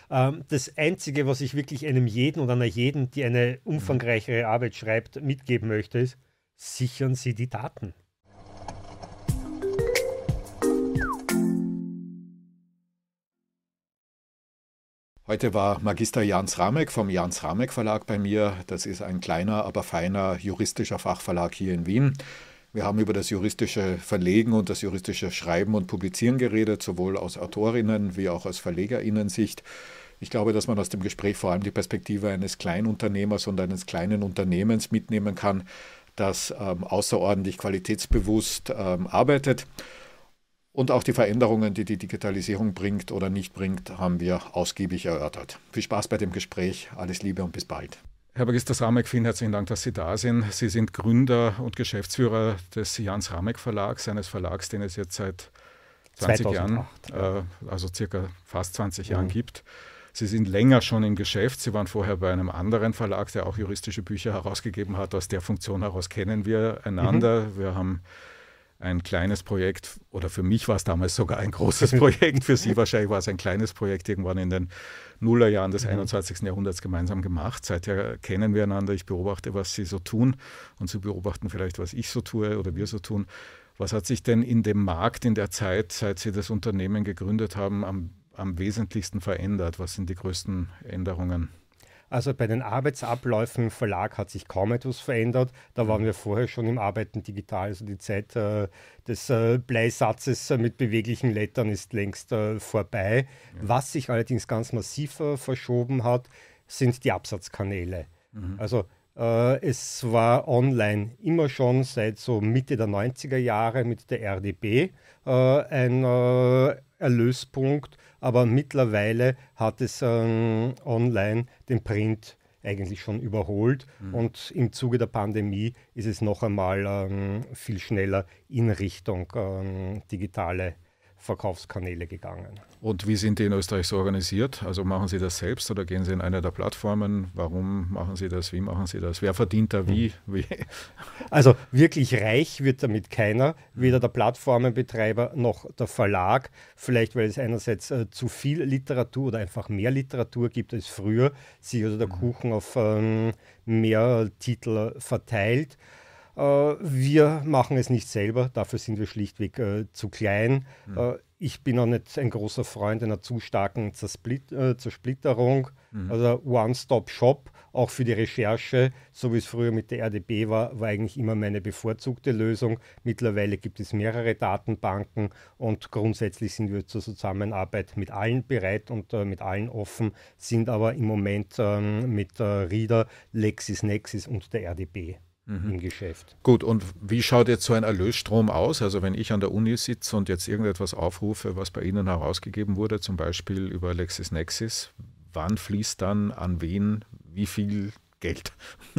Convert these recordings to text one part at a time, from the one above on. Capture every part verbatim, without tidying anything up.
Ähm, das Einzige, was ich wirklich einem jeden oder einer jeden, die eine umfangreichere Arbeit schreibt, mitgeben möchte, ist, sichern Sie die Daten. Heute war Magister Jans Ramek vom Jans Ramek Verlag bei mir. Das ist ein kleiner, aber feiner juristischer Fachverlag hier in Wien. Wir haben über das juristische Verlegen und das juristische Schreiben und Publizieren geredet, sowohl aus Autorinnen- wie auch aus Verlegerinnen-Sicht. Ich glaube, dass man aus dem Gespräch vor allem die Perspektive eines Kleinunternehmers und eines kleinen Unternehmens mitnehmen kann, das ähm, außerordentlich qualitätsbewusst ähm, arbeitet. Und auch die Veränderungen, die die Digitalisierung bringt oder nicht bringt, haben wir ausgiebig erörtert. Viel Spaß bei dem Gespräch, alles Liebe und bis bald. Herr Magister Ramek, vielen herzlichen Dank, dass Sie da sind. Sie sind Gründer und Geschäftsführer des Jans Ramek Verlags, eines Verlags, den es jetzt seit zwanzig zweitausendacht, Jahren, äh, also circa fast zwanzig Mhm. Jahren gibt. Sie sind länger schon im Geschäft. Sie waren vorher bei einem anderen Verlag, der auch juristische Bücher herausgegeben hat. Aus der Funktion heraus kennen wir einander. Mhm. Wir haben ein kleines Projekt, oder für mich war es damals sogar ein großes Projekt, für Sie wahrscheinlich war es ein kleines Projekt, irgendwann in den Nullerjahren des mhm. einundzwanzigsten Jahrhunderts gemeinsam gemacht. Seither kennen wir einander, ich beobachte, was Sie so tun und Sie beobachten vielleicht, was ich so tue oder wir so tun. Was hat sich denn in dem Markt in der Zeit, seit Sie das Unternehmen gegründet haben, am, am wesentlichsten verändert? Was sind die größten Änderungen? Also bei den Arbeitsabläufen im Verlag hat sich kaum etwas verändert. Da waren wir vorher schon im Arbeiten digital. Also die Zeit äh, des äh, Bleisatzes äh, mit beweglichen Lettern ist längst äh, vorbei. Ja. Was sich allerdings ganz massiv äh, verschoben hat, sind die Absatzkanäle. Mhm. Also äh, es war online immer schon seit so Mitte der neunziger Jahre mit der R D B äh, ein äh, Erlöspunkt, aber mittlerweile hat es ähm, online den Print eigentlich schon überholt mhm. und im Zuge der Pandemie ist es noch einmal ähm, viel schneller in Richtung ähm, digitale Verkaufskanäle gegangen. Und wie sind die in Österreich so organisiert? Also machen Sie das selbst oder gehen Sie in eine der Plattformen? Warum machen Sie das? Wie machen Sie das? Wer verdient da wie? wie? Also wirklich reich wird damit keiner, weder der Plattformenbetreiber noch der Verlag. Vielleicht, weil es einerseits äh, zu viel Literatur oder einfach mehr Literatur gibt als früher, sich also der mhm. Kuchen auf ähm, mehr Titel verteilt. Wir machen es nicht selber, dafür sind wir schlichtweg äh, zu klein. Mhm. Äh, ich bin auch nicht ein großer Freund einer zu starken Zersplit äh, Zersplitterung. Mhm. Also One-Stop-Shop, auch für die Recherche, so wie es früher mit der R D B war, war eigentlich immer meine bevorzugte Lösung. Mittlerweile gibt es mehrere Datenbanken und grundsätzlich sind wir zur Zusammenarbeit mit allen bereit und äh, mit allen offen, sind aber im Moment ähm, mit äh, Reader, LexisNexis und der R D B. Mhm. Im Geschäft. Gut, und wie schaut jetzt so ein Erlösstrom aus? Also wenn ich an der Uni sitze und jetzt irgendetwas aufrufe, was bei Ihnen herausgegeben wurde, zum Beispiel über LexisNexis, wann fließt dann an wen wie viel Geld?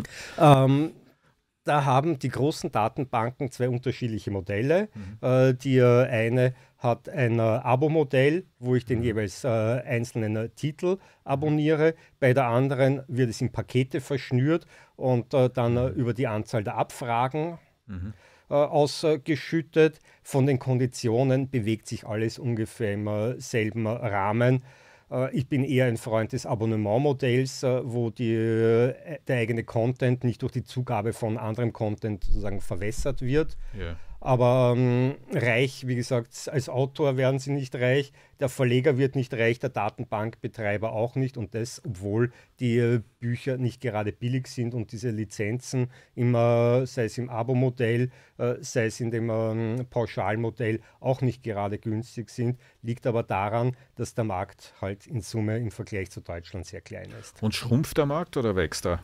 Ähm, da haben die großen Datenbanken zwei unterschiedliche Modelle. Mhm. Äh, die äh, eine hat ein äh, Abo-Modell, wo ich den mhm. jeweils äh, einzelnen äh, Titel abonniere. Bei der anderen wird es in Pakete verschnürt und äh, dann äh, über die Anzahl der Abfragen mhm. äh, ausgeschüttet. Von den Konditionen bewegt sich alles ungefähr im äh, selben äh, Rahmen. Äh, ich bin eher ein Freund des Abonnementmodells, äh, wo die, äh, der eigene Content nicht durch die Zugabe von anderem Content sozusagen verwässert wird. Yeah. Aber ähm, reich, wie gesagt, als Autor werden sie nicht reich, der Verleger wird nicht reich, der Datenbankbetreiber auch nicht und das, obwohl die äh, Bücher nicht gerade billig sind und diese Lizenzen, immer, sei es im Abo-Modell, äh, sei es in dem ähm, Pauschalmodell, auch nicht gerade günstig sind, liegt aber daran, dass der Markt halt in Summe im Vergleich zu Deutschland sehr klein ist. Und schrumpft der Markt oder wächst er?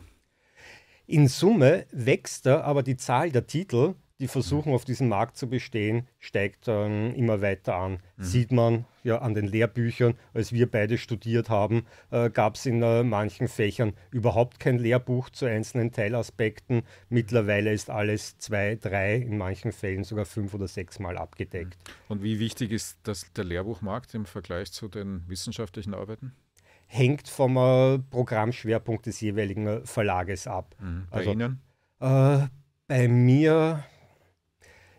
In Summe wächst er, aber die Zahl der Titel, die versuchen, auf diesem Markt zu bestehen, steigt ähm, immer weiter an. Mhm. Sieht man ja an den Lehrbüchern. Als wir beide studiert haben, äh, gab es in äh, manchen Fächern überhaupt kein Lehrbuch zu einzelnen Teilaspekten. Mittlerweile ist alles zwei, drei, in manchen Fällen sogar fünf oder sechs Mal abgedeckt. Und wie wichtig ist das, der Lehrbuchmarkt im Vergleich zu den wissenschaftlichen Arbeiten? Hängt vom äh, Programmschwerpunkt des jeweiligen äh, Verlages ab. Mhm. Bei also, Ihnen? Äh, bei mir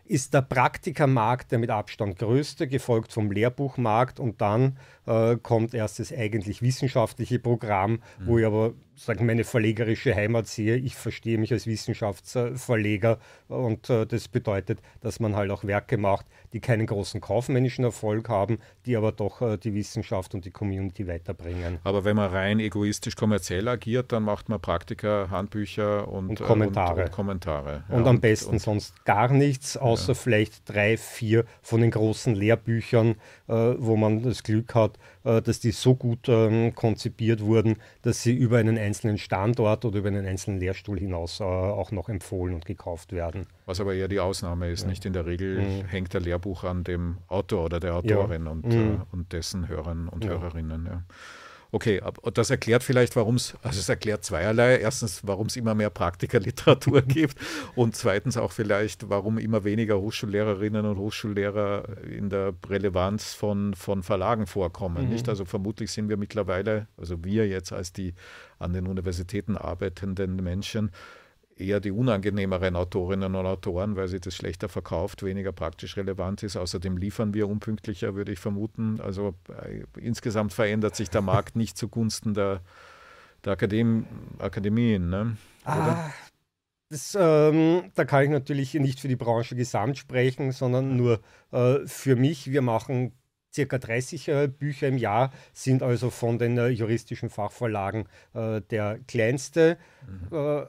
ist der Praktikermarkt der mit Abstand größte, gefolgt vom Lehrbuchmarkt, und dann äh, kommt erst das eigentlich wissenschaftliche Programm, mhm. wo ich aber sagen, meine verlegerische Heimat sehe. Ich verstehe mich als Wissenschaftsverleger, und äh, das bedeutet, dass man halt auch Werke macht, die keinen großen kaufmännischen Erfolg haben, die aber doch äh, die Wissenschaft und die Community weiterbringen. Aber wenn man rein egoistisch kommerziell agiert, dann macht man Praktika, Handbücher und, und Kommentare. Äh, und, und, Kommentare. Ja, und am besten und, sonst gar nichts, außer ja. vielleicht drei, vier von den großen Lehrbüchern, äh, wo man das Glück hat, äh, dass die so gut ähm, konzipiert wurden, dass sie über einen einzelnen Standort oder über einen einzelnen Lehrstuhl hinaus äh, auch noch empfohlen und gekauft werden. Was aber eher die Ausnahme ist. Ja. Nicht in der Regel mhm. hängt der Lehrbuch an dem Autor oder der Autorin ja. und, mhm. äh, und dessen Hörern und ja. Hörerinnen. Ja. Okay, das erklärt vielleicht, warum es, also es erklärt zweierlei. Erstens, warum es immer mehr Praktikerliteratur gibt, und zweitens auch vielleicht, warum immer weniger Hochschullehrerinnen und Hochschullehrer in der Relevanz von, von Verlagen vorkommen. Mhm. Nicht? Also vermutlich sind wir mittlerweile, also wir jetzt als die an den Universitäten arbeitenden Menschen, eher die unangenehmeren Autorinnen und Autoren, weil sie das schlechter verkauft, weniger praktisch relevant ist. Außerdem liefern wir unpünktlicher, würde ich vermuten. Also äh, insgesamt verändert sich der Markt nicht zugunsten der, der Akadem, Akademien. Ne? Ah, das, ähm, da kann ich natürlich nicht für die Branche gesamt sprechen, sondern nur äh, für mich. Wir machen circa dreißig äh, Bücher im Jahr, sind also von den äh, juristischen Fachverlagen äh, der kleinste. Mhm. Äh,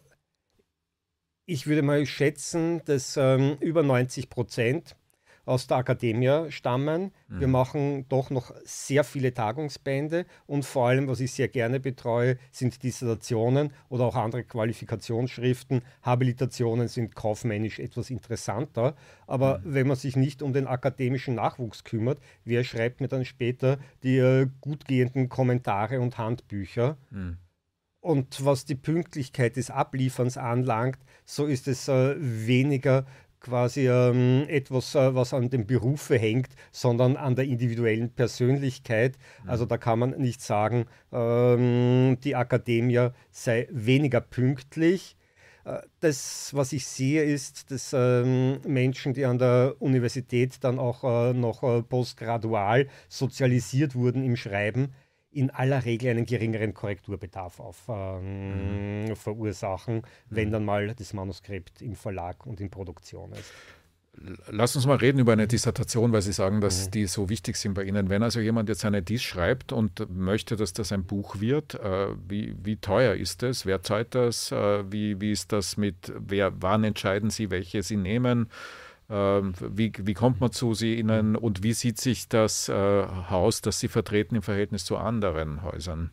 Ich würde mal schätzen, dass ähm, über neunzig Prozent aus der Akademie stammen. Mhm. Wir machen doch noch sehr viele Tagungsbände, und vor allem, was ich sehr gerne betreue, sind Dissertationen oder auch andere Qualifikationsschriften. Habilitationen sind kaufmännisch etwas interessanter, aber mhm. wenn man sich nicht um den akademischen Nachwuchs kümmert, wer schreibt mir dann später die äh, gut gehenden Kommentare und Handbücher? Mhm. Und was die Pünktlichkeit des Ablieferns anlangt, so ist es äh, weniger quasi ähm, etwas, äh, was an dem Berufe hängt, sondern an der individuellen Persönlichkeit. Mhm. Also da kann man nicht sagen, ähm, die Akademie sei weniger pünktlich. Äh, das, was ich sehe, ist, dass ähm, Menschen, die an der Universität dann auch äh, noch äh, postgradual sozialisiert wurden im Schreiben, in aller Regel einen geringeren Korrekturbedarf auf, ähm, mhm. verursachen, mhm. wenn dann mal das Manuskript im Verlag und in Produktion ist. Lass uns mal reden über eine Dissertation, weil Sie sagen, dass mhm. die so wichtig sind bei Ihnen. Wenn also jemand jetzt eine Diss schreibt und möchte, dass das ein Buch wird, äh, wie, wie teuer ist das? Wer zahlt das? Äh, wie, wie ist das mit, wer, wann entscheiden Sie, welche Sie nehmen? Wie, wie kommt man zu Sie Ihnen, und wie sieht sich das äh, Haus, das Sie vertreten, im Verhältnis zu anderen Häusern?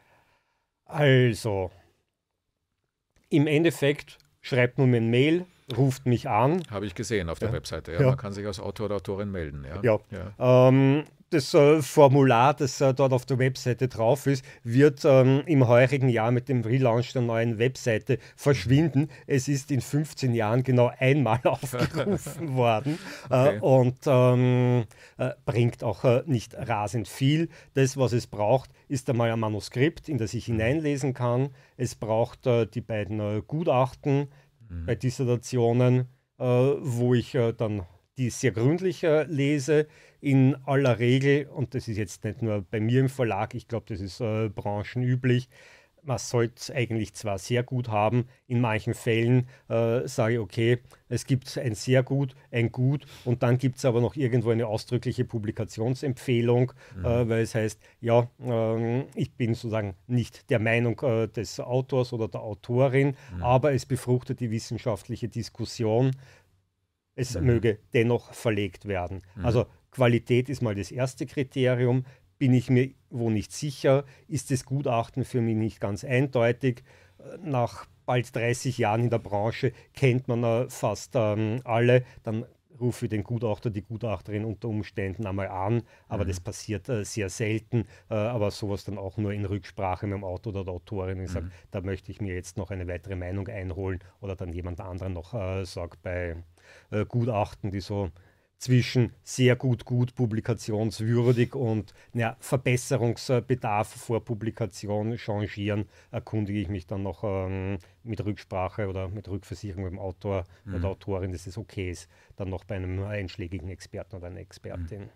Also, im Endeffekt schreibt man mir ein Mail, ruft mich an. Habe ich gesehen auf der ja. Webseite. Ja. Ja. Man kann sich als Autor oder Autorin melden. Ja, ja. ja. Ähm, das äh, Formular, das äh, dort auf der Webseite drauf ist, wird ähm, im heurigen Jahr mit dem Relaunch der neuen Webseite verschwinden. Es ist in fünfzehn Jahren genau einmal aufgerufen worden okay. äh, und ähm, äh, bringt auch äh, nicht rasend viel. Das, was es braucht, ist einmal ein Manuskript, in das ich hineinlesen kann. Es braucht äh, die beiden äh, Gutachten mhm. bei Dissertationen, äh, wo ich äh, dann die sehr gründlich äh, lese. In aller Regel, und das ist jetzt nicht nur bei mir im Verlag, ich glaube, das ist äh, branchenüblich, man sollte es eigentlich zwar sehr gut haben, in manchen Fällen äh, sage ich, okay, es gibt ein sehr gut, ein gut, und dann gibt es aber noch irgendwo eine ausdrückliche Publikationsempfehlung, mhm. äh, weil es heißt, ja, äh, ich bin sozusagen nicht der Meinung äh, des Autors oder der Autorin, mhm. aber es befruchtet die wissenschaftliche Diskussion. Es mhm. möge dennoch verlegt werden. Mhm. Also Qualität ist mal das erste Kriterium. Bin ich mir wo nicht sicher? Ist das Gutachten für mich nicht ganz eindeutig? Nach bald dreißig Jahren in der Branche kennt man äh, fast ähm, alle. Dann rufe ich den Gutachter, die Gutachterin unter Umständen einmal an. Aber mhm. das passiert äh, sehr selten. Äh, aber sowas dann auch nur in Rücksprache mit dem Autor oder der Autorin. Ich mhm. sage, da möchte ich mir jetzt noch eine weitere Meinung einholen. Oder dann jemand anderen noch äh, sagt, bei äh, Gutachten, die so zwischen sehr gut, gut, publikationswürdig und ja, Verbesserungsbedarf vor Publikation changieren, erkundige ich mich dann noch ähm, mit Rücksprache oder mit Rückversicherung mit dem Autor mhm. oder Autorin, dass es okay ist, dann noch bei einem einschlägigen Experten oder einer Expertin. Mhm.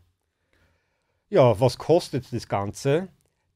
Ja, was kostet das Ganze?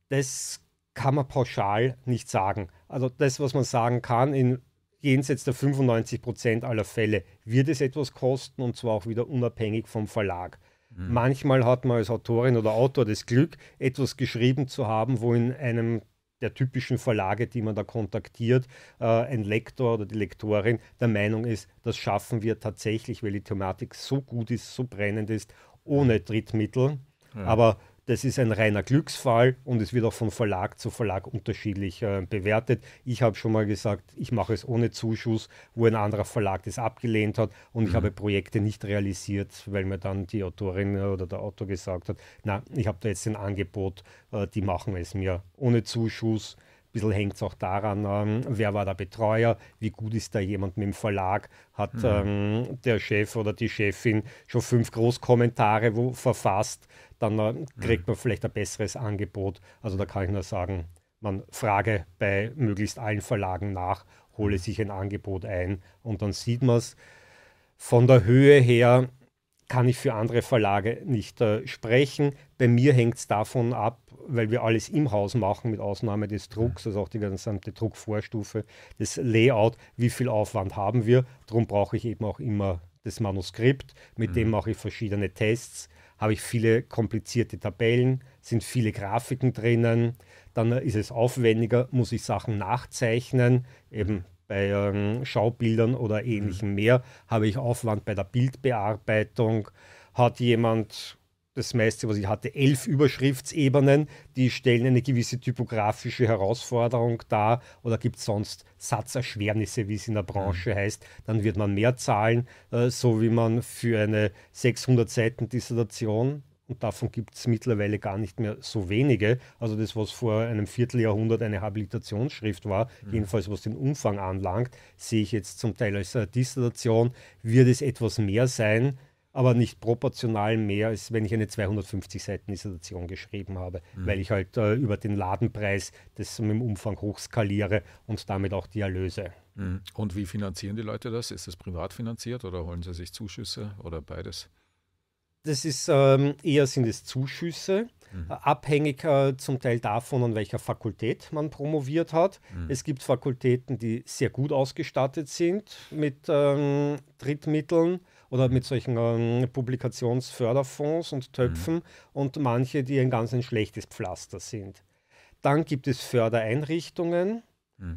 Das kann man pauschal nicht sagen. Also das, was man sagen kann, in jenseits der fünfundneunzig Prozent aller Fälle wird es etwas kosten und zwar auch wieder unabhängig vom Verlag. Mhm. Manchmal hat man als Autorin oder Autor das Glück, etwas geschrieben zu haben, wo in einem der typischen Verlage, die man da kontaktiert, äh, ein Lektor oder die Lektorin der Meinung ist, das schaffen wir tatsächlich, weil die Thematik so gut ist, so brennend ist, ohne Drittmittel. Ja. Aber das ist ein reiner Glücksfall und es wird auch von Verlag zu Verlag unterschiedlich äh, bewertet. Ich habe schon mal gesagt, ich mache es ohne Zuschuss, wo ein anderer Verlag das abgelehnt hat und mhm. ich habe Projekte nicht realisiert, weil mir dann die Autorin oder der Autor gesagt hat, na, ich habe da jetzt ein Angebot, äh, die machen es mir ohne Zuschuss. Ein bisschen hängt es auch daran, ähm, wer war der Betreuer, wie gut ist da jemand mit dem Verlag, hat mhm. ähm, der Chef oder die Chefin schon fünf Großkommentare wo, verfasst, dann äh, kriegt man vielleicht ein besseres Angebot. Also da kann ich nur sagen, man frage bei möglichst allen Verlagen nach, hole sich ein Angebot ein und dann sieht man es. Von der Höhe her kann ich für andere Verlage nicht äh, sprechen. Bei mir hängt es davon ab, weil wir alles im Haus machen, mit Ausnahme des Drucks, also auch die gesamte Druckvorstufe, das Layout, wie viel Aufwand haben wir. Darum brauche ich eben auch immer das Manuskript, mit mhm. dem mache ich verschiedene Tests, habe ich viele komplizierte Tabellen, sind viele Grafiken drinnen, dann ist es aufwendiger, muss ich Sachen nachzeichnen, eben bei ähm, Schaubildern oder ähnlichem mehr, habe ich Aufwand bei der Bildbearbeitung, hat jemand, das meiste, was ich hatte, elf Überschriftsebenen, die stellen eine gewisse typografische Herausforderung dar oder gibt es sonst Satzerschwernisse, wie es in der Branche mhm. heißt, dann wird man mehr zahlen, äh, so wie man für eine sechshundert Seiten Dissertation, und davon gibt es mittlerweile gar nicht mehr so wenige, also das, was vor einem Vierteljahrhundert eine Habilitationsschrift war, mhm. jedenfalls was den Umfang anlangt, sehe ich jetzt zum Teil als äh, Dissertation, wird es etwas mehr sein, aber nicht proportional mehr, als wenn ich eine zweihundertfünfzig Seiten Dissertation geschrieben habe, mhm. weil ich halt äh, über den Ladenpreis das mit dem Umfang hochskaliere und damit auch die Erlöse. Mhm. Und wie finanzieren die Leute das? Ist das privat finanziert oder holen sie sich Zuschüsse oder beides? Das ist ähm, eher sind es Zuschüsse, mhm. äh, abhängig äh, zum Teil davon, an welcher Fakultät man promoviert hat. Mhm. Es gibt Fakultäten, die sehr gut ausgestattet sind mit ähm, Drittmitteln oder mit solchen ähm, Publikationsförderfonds und Töpfen mhm. und manche, die ein ganz ein schlechtes Pflaster sind. Dann gibt es Fördereinrichtungen. Mhm.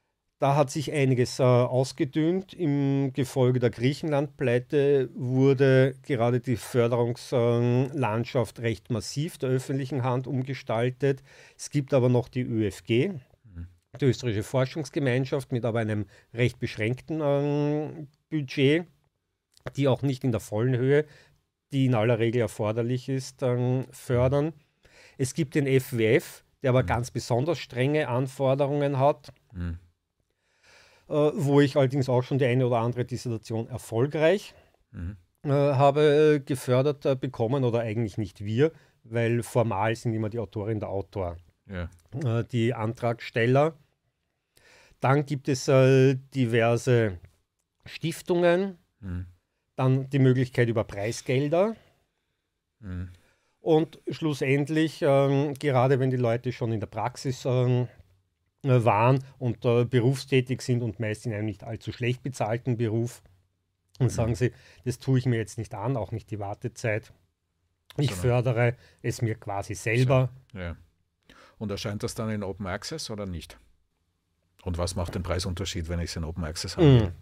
Da hat sich einiges äh, ausgedünnt. Im Gefolge der Griechenland-Pleite wurde gerade die Förderungslandschaft äh, recht massiv der öffentlichen Hand umgestaltet. Es gibt aber noch die Ö F G, mhm. die Österreichische Forschungsgemeinschaft, mit aber einem recht beschränkten äh, Budget, die auch nicht in der vollen Höhe, die in aller Regel erforderlich ist, äh, fördern. Es gibt den F W F, der aber mhm. ganz besonders strenge Anforderungen hat. Mhm. Uh, wo ich allerdings auch schon die eine oder andere Dissertation erfolgreich mhm. uh, habe uh, gefördert uh, bekommen, oder eigentlich nicht wir, weil formal sind immer die Autorin, der Autor, ja. uh, die Antragsteller. Dann gibt es uh, diverse Stiftungen, mhm. dann die Möglichkeit über Preisgelder mhm. und schlussendlich, uh, gerade wenn die Leute schon in der Praxis uh, waren und äh, berufstätig sind und meist in einem nicht allzu schlecht bezahlten Beruf. Und sagen mhm. sie, das tue ich mir jetzt nicht an, auch nicht die Wartezeit. Ich so, fördere es mir quasi selber. So, ja. Und erscheint das dann in Open Access oder nicht? Und was macht den Preisunterschied, wenn ich es in Open Access habe? Mhm.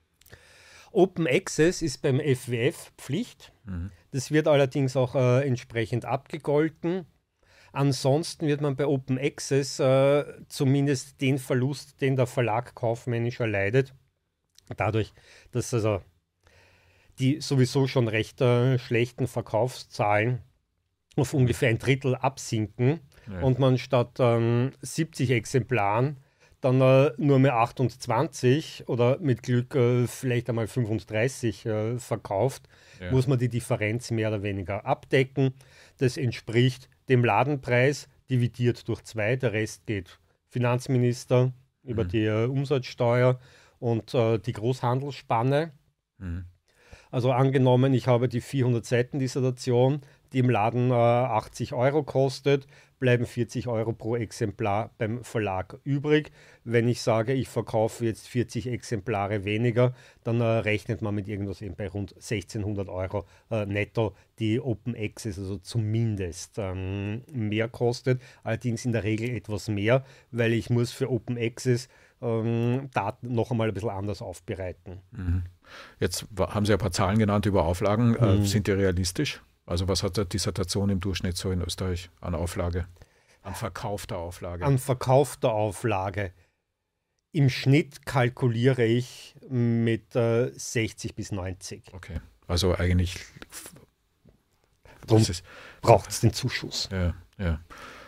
Open Access ist beim F W F Pflicht. Mhm. Das wird allerdings auch äh, entsprechend abgegolten. Ansonsten wird man bei Open Access äh, zumindest den Verlust, den der Verlag kaufmännisch erleidet, dadurch, dass also die sowieso schon recht äh, schlechten Verkaufszahlen auf ungefähr ein Drittel absinken ja. und man statt ähm, siebzig Exemplaren dann äh, nur mehr achtundzwanzig oder mit Glück äh, vielleicht einmal fünfunddreißig äh, verkauft, ja. muss man die Differenz mehr oder weniger abdecken. Das entspricht dem Ladenpreis, dividiert durch zwei. Der Rest geht Finanzminister mhm. über die äh, Umsatzsteuer und äh, die Großhandelsspanne. Mhm. Also angenommen, ich habe die vierhundert Seiten Dissertation, die im Laden äh, achtzig Euro kostet, bleiben vierzig Euro pro Exemplar beim Verlag übrig. Wenn ich sage, ich verkaufe jetzt vierzig Exemplare weniger, dann äh, rechnet man mit irgendwas eben bei rund sechzehnhundert Euro äh, netto, die Open Access also zumindest ähm, mehr kostet. Allerdings in der Regel etwas mehr, weil ich muss für Open Access ähm, Daten noch einmal ein bisschen anders aufbereiten. Mhm. Jetzt haben Sie ein paar Zahlen genannt über Auflagen. Mhm. Äh, sind die realistisch? Also was hat eine Dissertation im Durchschnitt so in Österreich an Auflage, an verkaufter Auflage? An verkaufter Auflage. Im Schnitt kalkuliere ich mit äh, sechzig bis neunzig. Okay, also eigentlich braucht es den Zuschuss. Ja, ja.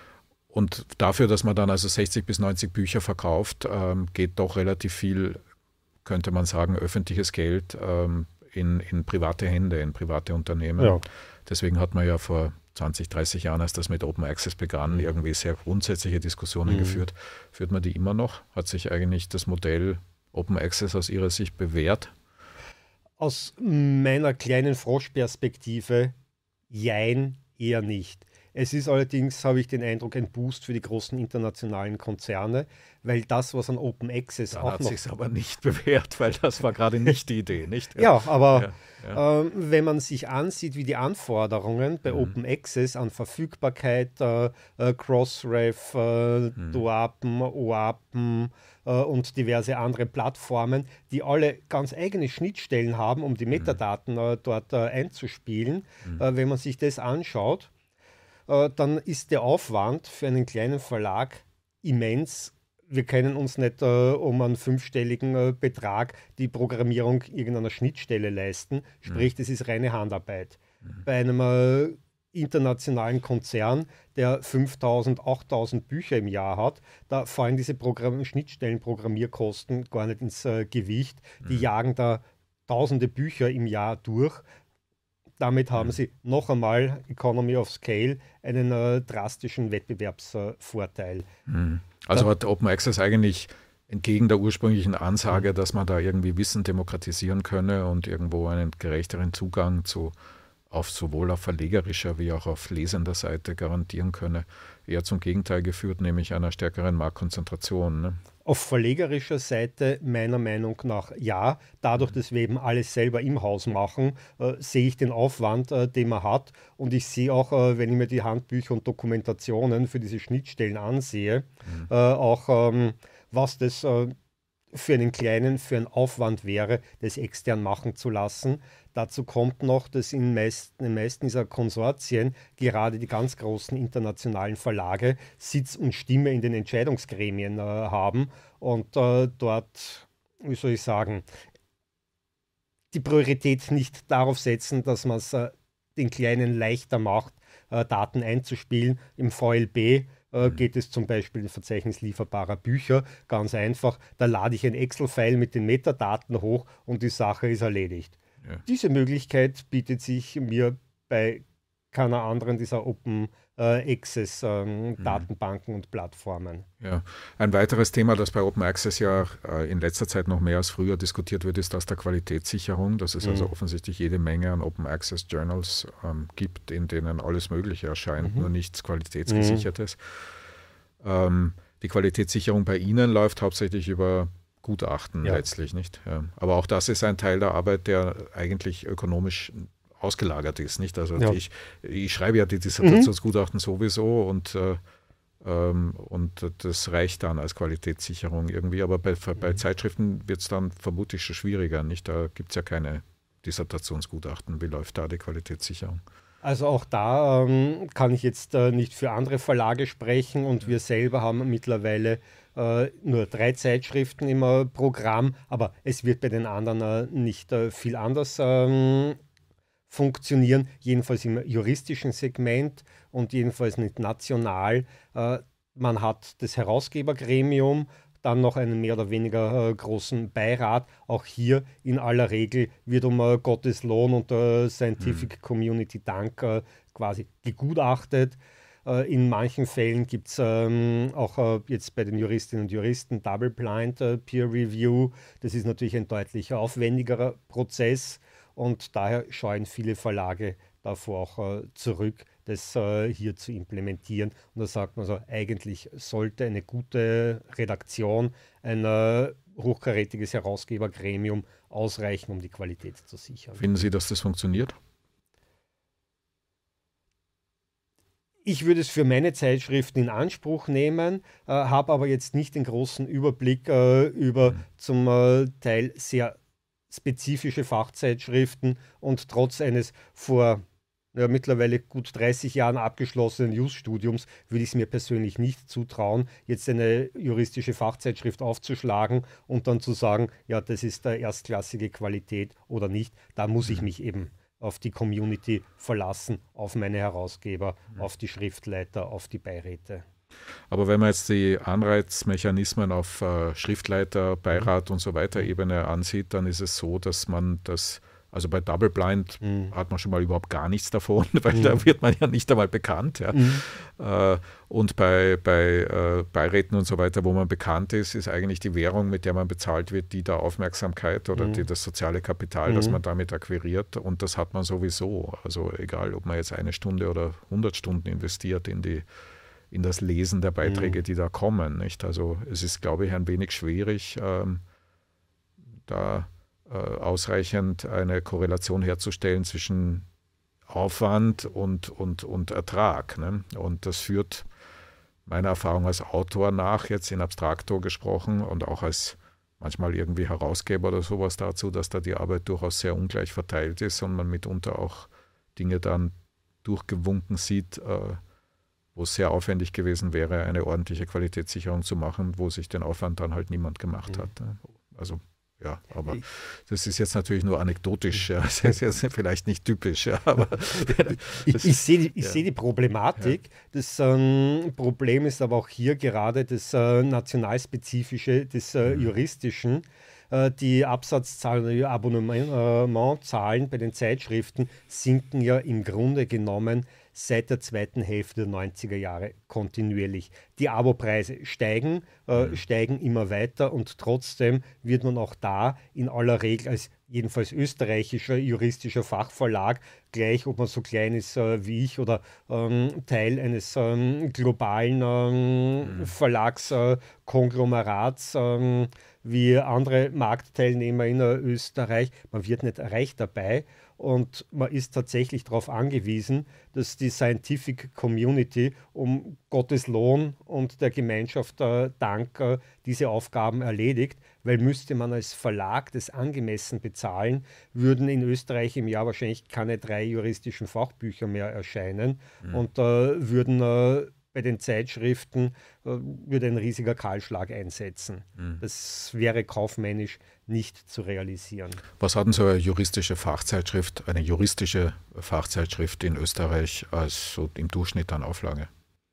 Und dafür, dass man dann also sechzig bis neunzig Bücher verkauft, ähm, geht doch relativ viel, könnte man sagen, öffentliches Geld ähm, in, in private Hände, in private Unternehmen. Ja. Deswegen hat man ja vor zwanzig, dreißig Jahren, als das mit Open Access begann, mhm. irgendwie sehr grundsätzliche Diskussionen mhm. geführt. Führt man die immer noch? Hat sich eigentlich das Modell Open Access aus Ihrer Sicht bewährt? Aus meiner kleinen Froschperspektive, jein, eher nicht. Es ist allerdings, habe ich den Eindruck, ein Boost für die großen internationalen Konzerne, weil das, was an Open Access Dann auch hat noch... hat sich aber nicht bewährt, weil das war gerade nicht die Idee, nicht? Ja, ja aber ja, ja. Ähm, wenn man sich ansieht, wie die Anforderungen bei mhm. Open Access an Verfügbarkeit, äh, äh, Crossref, äh, mhm. DOAPen, OAPen äh, und diverse andere Plattformen, die alle ganz eigene Schnittstellen haben, um die Metadaten äh, dort äh, einzuspielen, mhm. äh, wenn man sich das anschaut, dann ist der Aufwand für einen kleinen Verlag immens. Wir können uns nicht äh, um einen fünfstelligen äh, Betrag die Programmierung irgendeiner Schnittstelle leisten. Sprich, mhm. das ist reine Handarbeit. Mhm. Bei einem äh, internationalen Konzern, der fünftausend, achttausend Bücher im Jahr hat, da fallen diese Programm- Schnittstellenprogrammierkosten gar nicht ins äh, Gewicht. Die mhm. jagen da tausende Bücher im Jahr durch. Damit haben mhm. sie noch einmal, Economy of Scale, einen äh, drastischen Wettbewerbsvorteil. Äh, mhm. Also da, hat Open Access eigentlich entgegen der ursprünglichen Ansage, mhm. dass man da irgendwie Wissen demokratisieren könne und irgendwo einen gerechteren Zugang zu auf sowohl auf verlegerischer wie auch auf lesender Seite garantieren könne, eher zum Gegenteil geführt, nämlich einer stärkeren Marktkonzentration. Ne? Auf verlegerischer Seite meiner Meinung nach ja. Dadurch, dass wir eben alles selber im Haus machen, äh, sehe ich den Aufwand, äh, den man hat. Und ich sehe auch, äh, wenn ich mir die Handbücher und Dokumentationen für diese Schnittstellen ansehe, mhm. äh, auch ähm, was das äh, für einen kleinen, für einen Aufwand wäre, das extern machen zu lassen. Dazu kommt noch, dass in, meist, in den meisten dieser Konsortien gerade die ganz großen internationalen Verlage Sitz und Stimme in den Entscheidungsgremien äh, haben und äh, dort, wie soll ich sagen, die Priorität nicht darauf setzen, dass man es äh, den Kleinen leichter macht, äh, Daten einzuspielen. Im V L B äh, geht es zum Beispiel im Verzeichnis lieferbarer Bücher. Ganz einfach, da lade ich ein Excel-File mit den Metadaten hoch und die Sache ist erledigt. Ja. Diese Möglichkeit bietet sich mir bei keiner anderen dieser Open äh, Access ähm, mhm. Datenbanken und Plattformen. Ja. Ein weiteres Thema, das bei Open Access ja äh, in letzter Zeit noch mehr als früher diskutiert wird, ist das der Qualitätssicherung, dass es mhm. also offensichtlich jede Menge an Open Access Journals ähm, gibt, in denen alles Mögliche erscheint, mhm. nur nichts Qualitätsgesichertes. Mhm. Ähm, die Qualitätssicherung bei Ihnen läuft hauptsächlich über Gutachten ja. letztlich, nicht? Ja. Aber auch das ist ein Teil der Arbeit, der eigentlich ökonomisch ausgelagert ist, nicht? Also ja. ich, ich schreibe ja die Dissertationsgutachten mhm. sowieso und, äh, ähm, und das reicht dann als Qualitätssicherung irgendwie, aber bei, bei Zeitschriften wird es dann vermutlich schon schwieriger, nicht? Da gibt es ja keine Dissertationsgutachten. Wie läuft da die Qualitätssicherung? Also auch da ähm, kann ich jetzt äh, nicht für andere Verlage sprechen und ja. wir selber haben mittlerweile äh, nur drei Zeitschriften im äh, Programm, aber es wird bei den anderen äh, nicht äh, viel anders ähm, funktionieren, jedenfalls im juristischen Segment und jedenfalls nicht national. Äh, man hat das Herausgebergremium, dann noch einen mehr oder weniger äh, großen Beirat. Auch hier in aller Regel wird um äh, Gottes Lohn und der Scientific mhm. Community Dank äh, quasi gegutachtet. Äh, in manchen Fällen gibt es ähm, auch äh, jetzt bei den Juristinnen und Juristen Double Blind äh, Peer Review. Das ist natürlich ein deutlich aufwendigerer Prozess und daher scheuen viele Verlage davor auch äh, zurück, das äh, hier zu implementieren. Und da sagt man so, eigentlich sollte eine gute Redaktion, ein äh, hochkarätiges Herausgebergremium ausreichen, um die Qualität zu sichern. Finden Sie, dass das funktioniert? Ich würde es für meine Zeitschriften in Anspruch nehmen, äh, habe aber jetzt nicht den großen Überblick äh, über mhm. zum äh, Teil sehr spezifische Fachzeitschriften und trotz eines vor ja, mittlerweile gut dreißig Jahren abgeschlossenen Jus-Studiums würde ich es mir persönlich nicht zutrauen, jetzt eine juristische Fachzeitschrift aufzuschlagen und dann zu sagen, ja, das ist der erstklassige Qualität oder nicht. Da muss ich mich eben auf die Community verlassen, auf meine Herausgeber, auf die Schriftleiter, auf die Beiräte. Aber wenn man jetzt die Anreizmechanismen auf äh, Schriftleiter, Beirat und so weiter Ebene ansieht, dann ist es so, dass man das, also bei Double Blind mhm. hat man schon mal überhaupt gar nichts davon, weil mhm. da wird man ja nicht einmal bekannt. Ja. Mhm. Äh, und bei, bei äh, Beiräten und so weiter, wo man bekannt ist, ist eigentlich die Währung, mit der man bezahlt wird, die der Aufmerksamkeit oder mhm. die, das soziale Kapital, mhm. das man damit akquiriert. Und das hat man sowieso. Also egal, ob man jetzt eine Stunde oder hundert Stunden investiert in die in das Lesen der Beiträge, mhm. die da kommen. Nicht? Also es ist, glaube ich, ein wenig schwierig, ähm, da äh, ausreichend eine Korrelation herzustellen zwischen Aufwand und, und, und Ertrag. Ne? Und das führt meiner Erfahrung als Autor nach, jetzt in Abstrakto gesprochen und auch als manchmal irgendwie Herausgeber oder sowas dazu, dass da die Arbeit durchaus sehr ungleich verteilt ist und man mitunter auch Dinge dann durchgewunken sieht, äh, wo es sehr aufwendig gewesen wäre, eine ordentliche Qualitätssicherung zu machen, wo sich den Aufwand dann halt niemand gemacht mhm. hat. Also ja, aber das ist jetzt natürlich nur anekdotisch, ja. Das ist jetzt vielleicht nicht typisch. Ja, aber ich ich, ich sehe die, ja. seh die Problematik. Ja. Das ähm, Problem ist aber auch hier gerade das äh, nationalspezifische, des äh, mhm. juristischen. Äh, die Absatzzahlen oder die Abonnementzahlen bei den Zeitschriften sinken ja im Grunde genommen seit der zweiten Hälfte der neunziger Jahre kontinuierlich. Die Abopreise steigen, äh, mhm. steigen immer weiter und trotzdem wird man auch da in aller Regel als jedenfalls österreichischer juristischer Fachverlag, gleich ob man so klein ist äh, wie ich oder ähm, Teil eines ähm, globalen ähm, mhm. Verlagskonglomerats ähm, wie andere Marktteilnehmer in äh, Österreich, man wird nicht reich dabei. Und man ist tatsächlich darauf angewiesen, dass die Scientific Community um Gottes Lohn und der Gemeinschaft äh, Dank äh, diese Aufgaben erledigt, weil müsste man als Verlag das angemessen bezahlen, würden in Österreich im Jahr wahrscheinlich keine drei juristischen Fachbücher mehr erscheinen mhm. und äh, würden äh, bei den Zeitschriften äh, würde ein riesiger Kahlschlag einsetzen. Mhm. Das wäre kaufmännisch nicht zu realisieren. Was hat denn so eine juristische Fachzeitschrift, eine juristische Fachzeitschrift in Österreich als so im Durchschnitt an Auflage?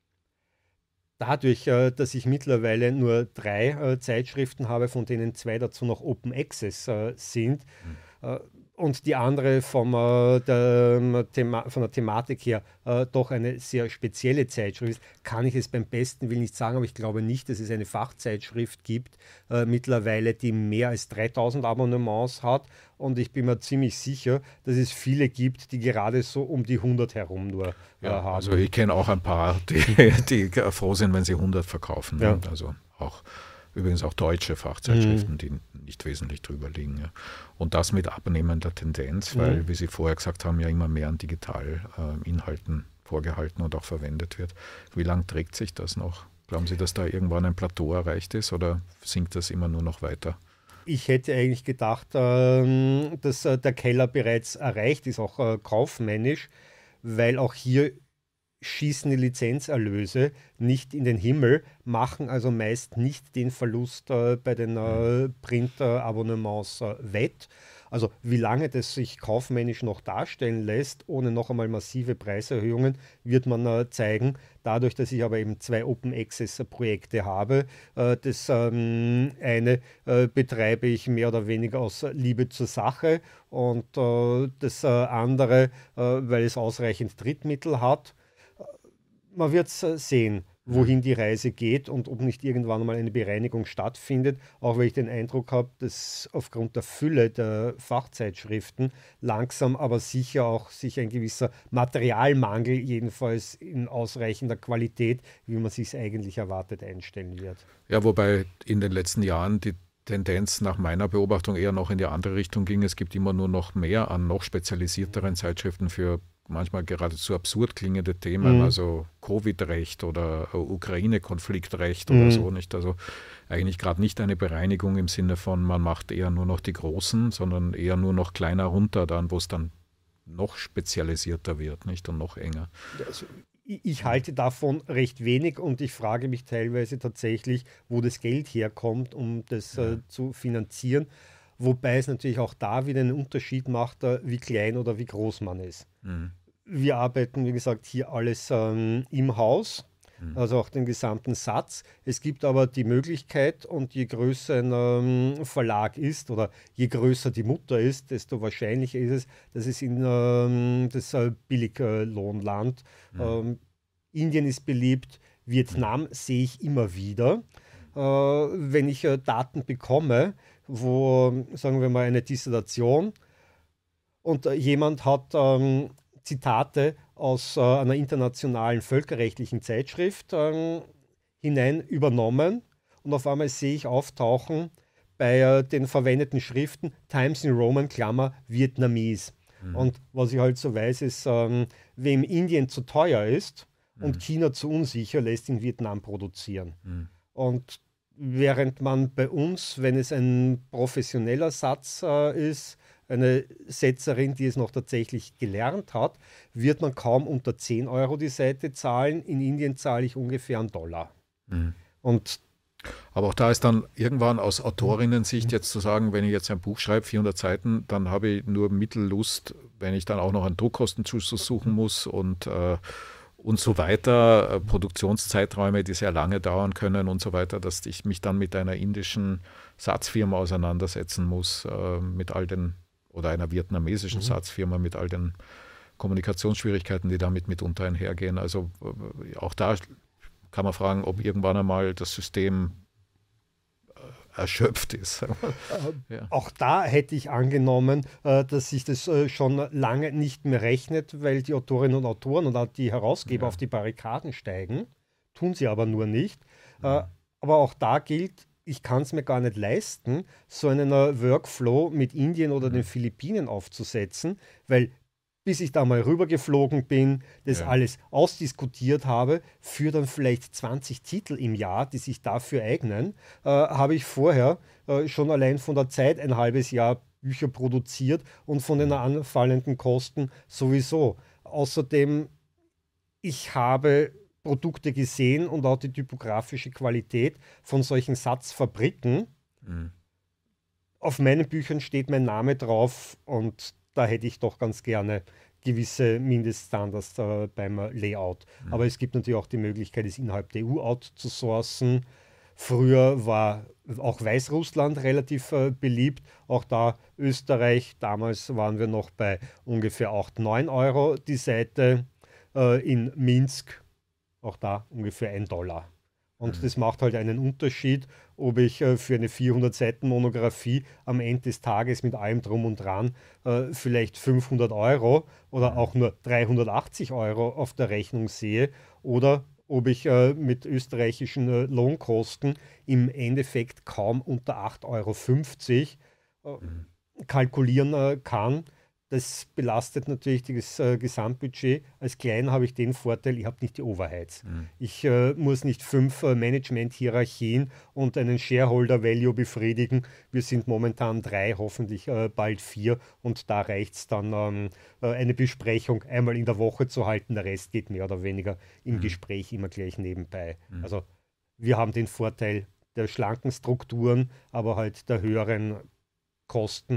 Dadurch, äh, dass ich mittlerweile nur drei äh, Zeitschriften habe, von denen zwei dazu noch Open Access äh, sind, mhm. äh, und die andere vom, äh, der, Thema, von der Thematik her äh, doch eine sehr spezielle Zeitschrift ist, kann ich es beim besten Willen nicht sagen, aber ich glaube nicht, dass es eine Fachzeitschrift gibt äh, mittlerweile, die mehr als dreitausend Abonnements hat, und ich bin mir ziemlich sicher, dass es viele gibt, die gerade so um die hundert herum nur äh, ja, haben. Also ich kenne auch ein paar, die, die froh sind, wenn sie hundert verkaufen. Ja. Also auch übrigens auch deutsche Fachzeitschriften, mhm. die nicht wesentlich drüber liegen. Ja. Und das mit abnehmender Tendenz, weil, mhm. wie Sie vorher gesagt haben, ja immer mehr an Digitalinhalten äh, vorgehalten und auch verwendet wird. Wie lange trägt sich das noch? Glauben Sie, dass da irgendwann ein Plateau erreicht ist oder sinkt das immer nur noch weiter? Ich hätte eigentlich gedacht, äh, dass äh, der Keller bereits erreicht ist, auch äh, kaufmännisch, weil auch hier schießen die Lizenzerlöse nicht in den Himmel, machen also meist nicht den Verlust äh, bei den äh, Print-Abonnements äh, wett. Also wie lange das sich kaufmännisch noch darstellen lässt, ohne noch einmal massive Preiserhöhungen, wird man äh, zeigen. Dadurch, dass ich aber eben zwei Open Access Projekte habe, äh, das ähm, eine äh, betreibe ich mehr oder weniger aus Liebe zur Sache und äh, das äh, andere, äh, weil es ausreichend Drittmittel hat. Man wird es äh, sehen, wohin die Reise geht und ob nicht irgendwann mal eine Bereinigung stattfindet, auch weil ich den Eindruck habe, dass aufgrund der Fülle der Fachzeitschriften langsam aber sicher auch sich ein gewisser Materialmangel, jedenfalls in ausreichender Qualität, wie man sich es eigentlich erwartet, einstellen wird. Ja, wobei in den letzten Jahren die Tendenz nach meiner Beobachtung eher noch in die andere Richtung ging. Es gibt immer nur noch mehr an noch spezialisierteren Zeitschriften für manchmal geradezu absurd klingende Themen, mhm. also Covid-Recht oder Ukraine-Konfliktrecht mhm. oder so nicht. Also eigentlich gerade nicht eine Bereinigung im Sinne von, man macht eher nur noch die Großen, sondern eher nur noch kleiner runter, dann, wo es dann noch spezialisierter wird, nicht, und noch enger. Also ich halte davon recht wenig und ich frage mich teilweise tatsächlich, wo das Geld herkommt, um das ja. äh, zu finanzieren. Wobei es natürlich auch da wieder einen Unterschied macht, äh, wie klein oder wie groß man ist. Mhm. Wir arbeiten, wie gesagt, hier alles ähm, im Haus, mhm. also auch den gesamten Satz. Es gibt aber die Möglichkeit, und je größer ein ähm, Verlag ist oder je größer die Mutter ist, desto wahrscheinlicher ist es, dass es in ähm, das äh, Billiglohnland, mhm. ähm, Indien ist beliebt, Vietnam mhm. sehe ich immer wieder. Äh, wenn ich äh, Daten bekomme, wo, sagen wir mal, eine Dissertation und äh, jemand hat ähm, Zitate aus äh, einer internationalen völkerrechtlichen Zeitschrift ähm, hinein übernommen und auf einmal sehe ich auftauchen bei äh, den verwendeten Schriften Times in Roman, Klammer, Vietnamese. Mhm. Und was ich halt so weiß, ist, ähm, wem Indien zu teuer ist mhm. und China zu unsicher, lässt in Vietnam produzieren. Mhm. Und während man bei uns, wenn es ein professioneller Satz äh, ist, eine Setzerin, die es noch tatsächlich gelernt hat, wird man kaum unter zehn Euro die Seite zahlen. In Indien zahle ich ungefähr einen Dollar. Mhm. Und aber auch da ist dann irgendwann aus Autorinnen-Sicht jetzt zu sagen, wenn ich jetzt ein Buch schreibe, vierhundert Seiten, dann habe ich nur Mittellust, wenn ich dann auch noch einen Druckkostenzuschuss suchen muss und äh, und so weiter, Produktionszeiträume, die sehr lange dauern können und so weiter, dass ich mich dann mit einer indischen Satzfirma auseinandersetzen muss, äh, mit all den, oder einer vietnamesischen mhm. Satzfirma mit all den Kommunikationsschwierigkeiten, die damit mitunter einhergehen. Also äh, auch da kann man fragen, ob irgendwann einmal das System erschöpft ist. ja. Auch da hätte ich angenommen, äh, dass sich das äh, schon lange nicht mehr rechnet, weil die Autorinnen und Autoren oder die Herausgeber ja. auf die Barrikaden steigen, tun sie aber nur nicht. Ja. Äh, aber auch da gilt, ich kann es mir gar nicht leisten, so einen uh, Workflow mit Indien oder mhm. den Philippinen aufzusetzen, weil bis ich da mal rübergeflogen bin, das ja. alles ausdiskutiert habe, für dann vielleicht zwanzig Titel im Jahr, die sich dafür eignen, äh, habe ich vorher äh, schon allein von der Zeit ein halbes Jahr Bücher produziert und von den anfallenden Kosten sowieso. Außerdem, ich habe Produkte gesehen und auch die typografische Qualität von solchen Satzfabriken. Mhm. Auf meinen Büchern steht mein Name drauf und da hätte ich doch ganz gerne gewisse Mindeststandards äh, beim Layout. Mhm. Aber es gibt natürlich auch die Möglichkeit, es innerhalb der E U outzusourcen. Früher war auch Weißrussland relativ äh, beliebt. Auch da Österreich, damals waren wir noch bei ungefähr acht, neun Euro die Seite. Äh, in Minsk, auch da ungefähr ein Dollar. Und mhm. das macht halt einen Unterschied, ob ich äh, für eine vierhundert Seiten Monographie am Ende des Tages mit allem drum und dran äh, vielleicht fünfhundert Euro oder mhm. auch nur dreihundertachtzig Euro auf der Rechnung sehe oder ob ich äh, mit österreichischen äh, Lohnkosten im Endeffekt kaum unter acht Euro fünfzig äh, mhm. kalkulieren äh, kann. Das belastet natürlich das äh, Gesamtbudget. Als Kleiner habe ich den Vorteil, ich habe nicht die Overheads. Mhm. Ich äh, muss nicht fünf äh, Management-Hierarchien und einen Shareholder-Value befriedigen. Wir sind momentan drei, hoffentlich äh, bald vier. Und da reicht es dann, ähm, äh, eine Besprechung einmal in der Woche zu halten. Der Rest geht mehr oder weniger im mhm. Gespräch immer gleich nebenbei. Mhm. Also wir haben den Vorteil der schlanken Strukturen, aber halt der höheren Kosten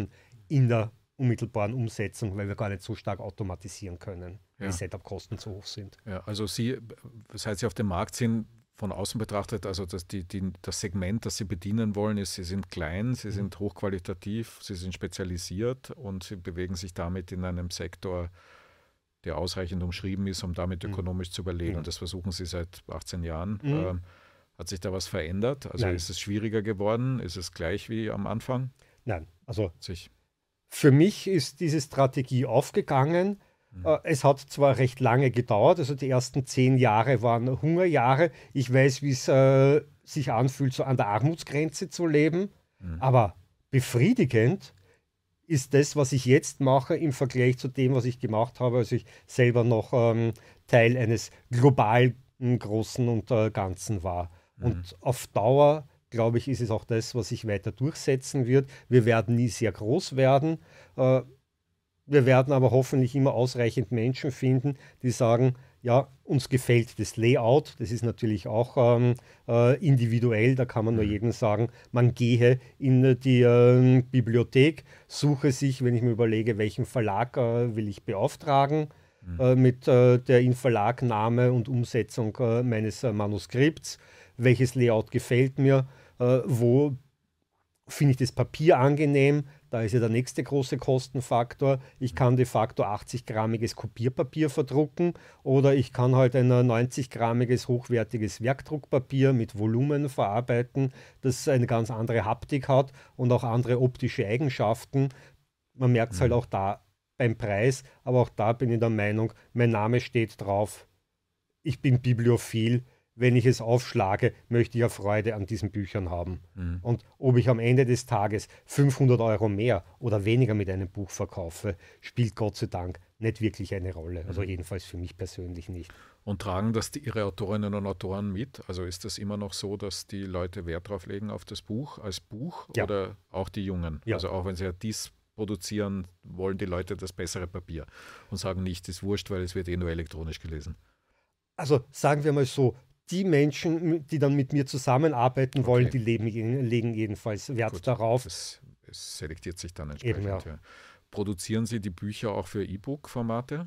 in der unmittelbaren Umsetzung, weil wir gar nicht so stark automatisieren können, weil Ja. die Setup-Kosten zu hoch sind. Ja, also Sie, seit Sie auf dem Markt sind, von außen betrachtet, also das, die, die, das Segment, das Sie bedienen wollen, ist, Sie sind klein, Sie sind hochqualitativ, Sie sind spezialisiert und Sie bewegen sich damit in einem Sektor, der ausreichend umschrieben ist, um damit Mhm. ökonomisch zu überleben. Ja. Das versuchen Sie seit achtzehn Jahren. Mhm. Ähm, hat sich da was verändert? Also Nein. ist es schwieriger geworden? Ist es gleich wie am Anfang? Nein, also Sich, für mich ist diese Strategie aufgegangen. Äh, Es hat zwar recht lange gedauert, also die ersten zehn Jahre waren Hungerjahre. Ich weiß, wie es äh, sich anfühlt, so an der Armutsgrenze zu leben, aber befriedigend ist das, was ich jetzt mache, im Vergleich zu dem, was ich gemacht habe, als ich selber noch ähm, Teil eines global m, Großen und äh, Ganzen war. Und auf Dauer, glaube ich, ist es auch das, was sich weiter durchsetzen wird. Wir werden nie sehr groß werden. Äh, wir werden aber hoffentlich immer ausreichend Menschen finden, die sagen, ja, uns gefällt das Layout. Das ist natürlich auch ähm, äh, individuell. Da kann man nur jedem sagen, man gehe in die ähm, Bibliothek, suche sich, wenn ich mir überlege, welchen Verlag äh, will ich beauftragen, äh, mit äh, der In-Verlag-Name und Umsetzung äh, meines äh, Manuskripts. Welches Layout gefällt mir? Äh, wo finde ich das Papier angenehm? Da ist ja der nächste große Kostenfaktor. Ich kann de facto achtzig-grammiges Kopierpapier verdrucken oder ich kann halt ein neunzig-grammiges hochwertiges Werkdruckpapier mit Volumen verarbeiten, das eine ganz andere Haptik hat und auch andere optische Eigenschaften. Man merkt es halt auch da beim Preis, aber auch da bin ich der Meinung, mein Name steht drauf. Ich bin bibliophil. Wenn ich es aufschlage, möchte ich ja Freude an diesen Büchern haben. Und ob ich am Ende des Tages fünfhundert Euro mehr oder weniger mit einem Buch verkaufe, spielt Gott sei Dank nicht wirklich eine Rolle. Also jedenfalls für mich persönlich nicht. und tragen das die, Ihre Autorinnen und Autoren mit? Also ist das immer noch so, dass die Leute Wert drauf legen auf das Buch als Buch Ja. oder auch die Jungen? Ja. Also auch wenn sie ja dies produzieren, wollen die Leute das bessere Papier und sagen nicht, das ist wurscht, weil es wird eh nur elektronisch gelesen. Also sagen wir mal so, die Menschen, die dann mit mir zusammenarbeiten wollen, Okay. die leben, legen jedenfalls Wert Gut, darauf. Es, es selektiert sich dann entsprechend. Eben, ja. Ja. Produzieren Sie die Bücher auch für E-Book-Formate?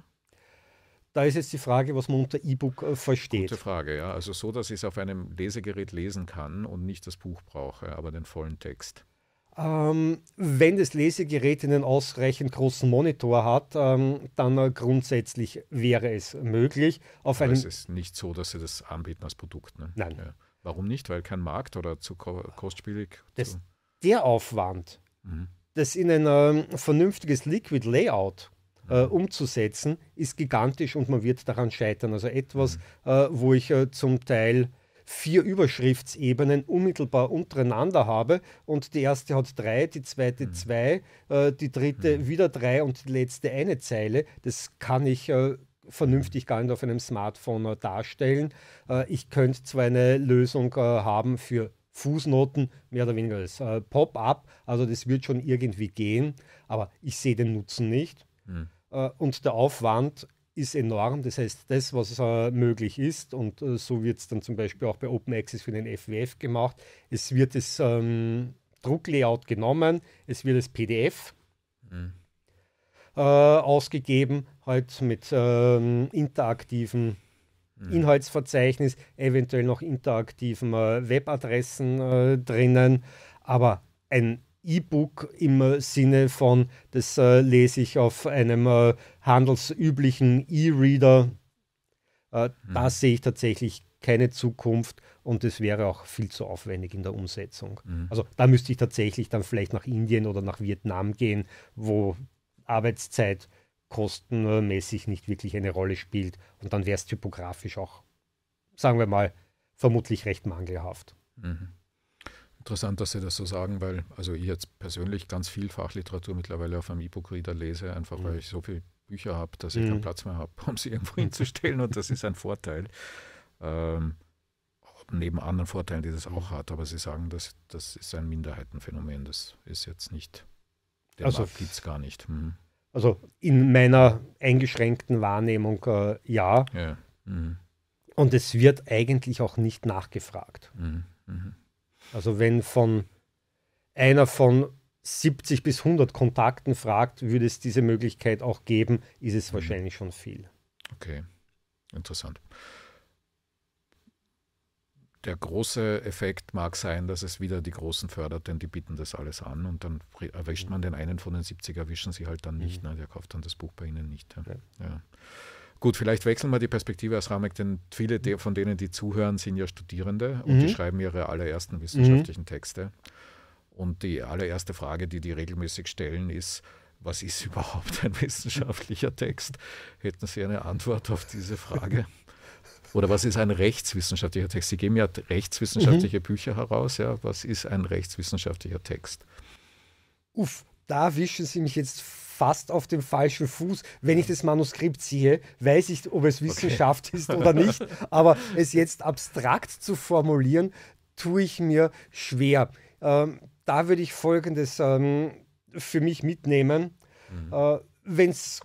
Da ist jetzt die Frage, was man unter E-Book äh, versteht. Gute Frage, ja. Also so, dass ich es auf einem Lesegerät lesen kann und nicht das Buch brauche, aber den vollen Text. Ähm, wenn das Lesegerät einen ausreichend großen Monitor hat, ähm, dann äh, grundsätzlich wäre es möglich. Auf Aber einem, es ist nicht so, dass Sie das anbieten als Produkt. Ne? Nein. Ja. Warum nicht? Weil kein Markt oder zu ko kostspielig? das, Zu, der Aufwand, Mhm. das in ein ähm, vernünftiges Liquid Layout äh, umzusetzen, ist gigantisch und man wird daran scheitern. Also etwas, äh, wo ich äh, zum Teil vier Überschriftsebenen unmittelbar untereinander habe und die erste hat drei, die zweite zwei, äh, die dritte wieder drei und die letzte eine Zeile. Das kann ich äh, vernünftig gar nicht auf einem Smartphone äh, darstellen. Äh, ich könnte zwar eine Lösung äh, haben für Fußnoten, mehr oder weniger als äh, Pop-up, also das wird schon irgendwie gehen, aber ich sehe den Nutzen nicht. Mhm. Äh, und der Aufwand ist enorm. Das heißt, das, was äh, möglich ist, und äh, so wird es dann zum Beispiel auch bei Open Access für den F W F gemacht, es wird das ähm, Drucklayout genommen, es wird das P D F Mhm. äh, ausgegeben, halt mit ähm, interaktiven Inhaltsverzeichnis, eventuell noch interaktiven äh, Webadressen äh, drinnen, aber ein E-Book im äh, Sinne von, das äh, lese ich auf einem äh, handelsüblichen E-Reader, äh, da sehe ich tatsächlich keine Zukunft und es wäre auch viel zu aufwendig in der Umsetzung. Mhm. Also da müsste ich tatsächlich dann vielleicht nach Indien oder nach Vietnam gehen, wo Arbeitszeit kostenmäßig nicht wirklich eine Rolle spielt und dann wäre es typografisch auch, sagen wir mal, vermutlich recht mangelhaft. Mhm. Interessant, dass Sie das so sagen, weil also ich jetzt persönlich ganz viel Fachliteratur mittlerweile auf einem E-Book-Reader lese, einfach Mhm. weil ich so viele Bücher habe, dass ich Mhm. keinen Platz mehr habe, um sie irgendwo hinzustellen und das ist ein Vorteil. Ähm, neben anderen Vorteilen, die das auch hat, aber Sie sagen, das, das ist ein Minderheitenphänomen, das ist jetzt nicht, der Also- Markt gibt es gar nicht. Mhm. Also in meiner eingeschränkten Wahrnehmung äh, ja. Ja. Mhm. Und es wird eigentlich auch nicht nachgefragt. Mhm. Mhm. Also wenn von einer von siebzig bis hundert Kontakten fragt, würde es diese Möglichkeit auch geben, ist es mhm. wahrscheinlich schon viel. Okay, interessant. Der große Effekt mag sein, dass es wieder die Großen fördert, denn die bieten das alles an und dann erwischt man den einen von den siebzig, erwischen sie halt dann nicht. Mhm. Ne? Der kauft dann das Buch bei Ihnen nicht. Ja. Ja. Ja. Gut, vielleicht wechseln wir die Perspektive aus Ramek, denn viele von denen, die zuhören, sind ja Studierende und mhm. die schreiben ihre allerersten wissenschaftlichen mhm. Texte. Und die allererste Frage, die die regelmäßig stellen, ist, was ist überhaupt ein wissenschaftlicher Text? Hätten Sie eine Antwort auf diese Frage? Oder was ist ein rechtswissenschaftlicher Text? Sie geben ja rechtswissenschaftliche mhm. Bücher heraus. Ja. Was ist ein rechtswissenschaftlicher Text? Uff, da wischen Sie mich jetzt fast auf dem falschen Fuß. Wenn ich das Manuskript sehe, weiß ich, ob es Wissenschaft okay. ist oder nicht. Aber es jetzt abstrakt zu formulieren, tue ich mir schwer. Ähm, da würde ich Folgendes ähm, für mich mitnehmen. Mhm. Äh, Wenn es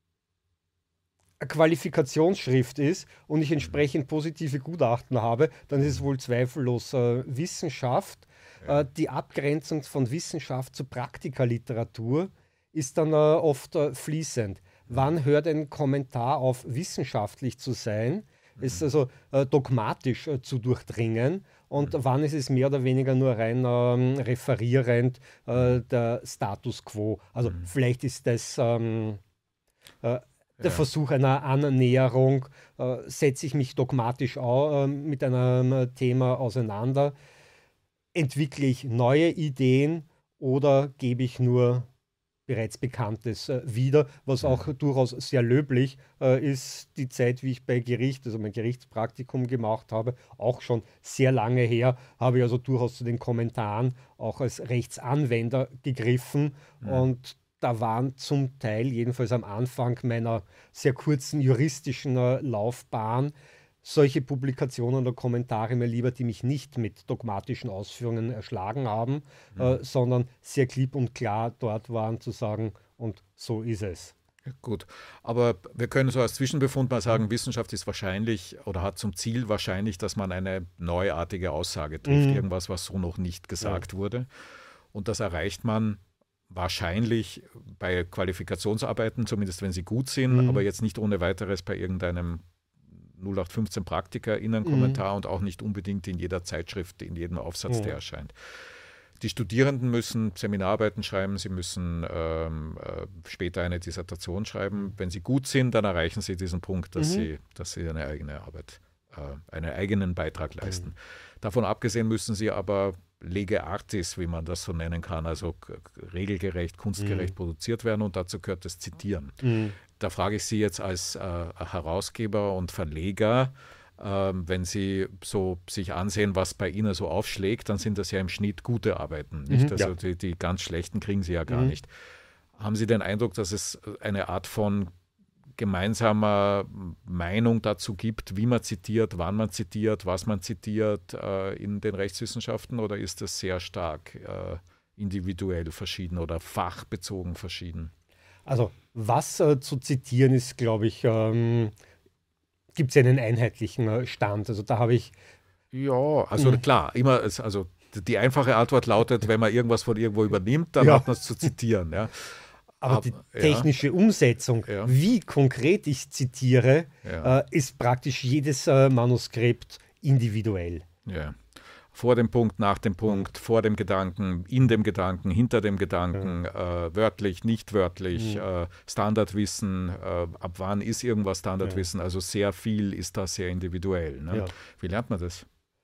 eine Qualifikationsschrift ist und ich entsprechend positive Gutachten habe, dann ist es wohl zweifellos äh, Wissenschaft. Ja. Äh, die Abgrenzung von Wissenschaft zu Praktikerliteratur ist dann äh, oft äh, fließend. Wann hört ein Kommentar auf, wissenschaftlich zu sein? Mhm. Ist also äh, dogmatisch äh, zu durchdringen. Und mhm. wann ist es mehr oder weniger nur rein ähm, referierend äh, der Status quo? Also mhm. vielleicht ist das ähm, äh, der ja. Versuch einer Annäherung, äh, setze ich mich dogmatisch auch, äh, mit einem äh, Thema auseinander, entwickle ich neue Ideen oder gebe ich nur bereits Bekanntes äh, wieder, was auch mhm. durchaus sehr löblich äh, ist. Die Zeit, wie ich bei Gericht, also mein Gerichtspraktikum gemacht habe, auch schon sehr lange her, habe ich also durchaus zu den Kommentaren auch als Rechtsanwender gegriffen mhm. und da waren zum Teil, jedenfalls am Anfang meiner sehr kurzen juristischen äh, Laufbahn, solche Publikationen oder Kommentare mir lieber, die mich nicht mit dogmatischen Ausführungen erschlagen haben, mhm. äh, sondern sehr klipp und klar dort waren zu sagen, und so ist es. Ja, gut, aber wir können so als Zwischenbefund mal sagen, Wissenschaft ist wahrscheinlich oder hat zum Ziel wahrscheinlich, dass man eine neuartige Aussage trifft, mhm. irgendwas, was so noch nicht gesagt ja. wurde. Und das erreicht man wahrscheinlich bei Qualifikationsarbeiten, zumindest wenn sie gut sind, mhm. aber jetzt nicht ohne weiteres bei irgendeinem null acht fünfzehn PraktikerInnen-Kommentar mhm. und auch nicht unbedingt in jeder Zeitschrift, in jedem Aufsatz, mhm. der erscheint. Die Studierenden müssen Seminararbeiten schreiben, sie müssen ähm, äh, später eine Dissertation schreiben. Wenn sie gut sind, dann erreichen sie diesen Punkt, dass, mhm. sie, dass sie eine eigene Arbeit, äh, einen eigenen Beitrag leisten. Mhm. Davon abgesehen müssen sie aber lege artis, wie man das so nennen kann, also regelgerecht, kunstgerecht mhm. produziert werden und dazu gehört das Zitieren. Mhm. Da frage ich Sie jetzt als äh, Herausgeber und Verleger, äh, wenn Sie so sich ansehen, was bei Ihnen so aufschlägt, dann sind das ja im Schnitt gute Arbeiten. Nicht? Mhm, also ja. die, die ganz schlechten kriegen Sie ja gar mhm. nicht. Haben Sie den Eindruck, dass es eine Art von gemeinsamer Meinung dazu gibt, wie man zitiert, wann man zitiert, was man zitiert äh, in den Rechtswissenschaften, oder ist das sehr stark äh, individuell verschieden oder fachbezogen verschieden? Also was äh, zu zitieren ist, glaube ich, ähm, gibt es einen einheitlichen äh, Stand. Also da habe ich... Ja, also mh. klar, immer, also die einfache Antwort lautet, wenn man irgendwas von irgendwo übernimmt, dann ja. hat man es zu zitieren, ja. Aber, Aber die technische ja. Umsetzung, ja. wie konkret ich zitiere, ja. äh, ist praktisch jedes äh, Manuskript individuell. Ja. Vor dem Punkt, nach dem Punkt, vor dem Gedanken, in dem Gedanken, hinter dem Gedanken, ja. äh, wörtlich, nicht wörtlich, ja. äh, Standardwissen, äh, ab wann ist irgendwas Standardwissen, ja. also sehr viel ist da sehr individuell. Ne? Ja. Wie lernt man das?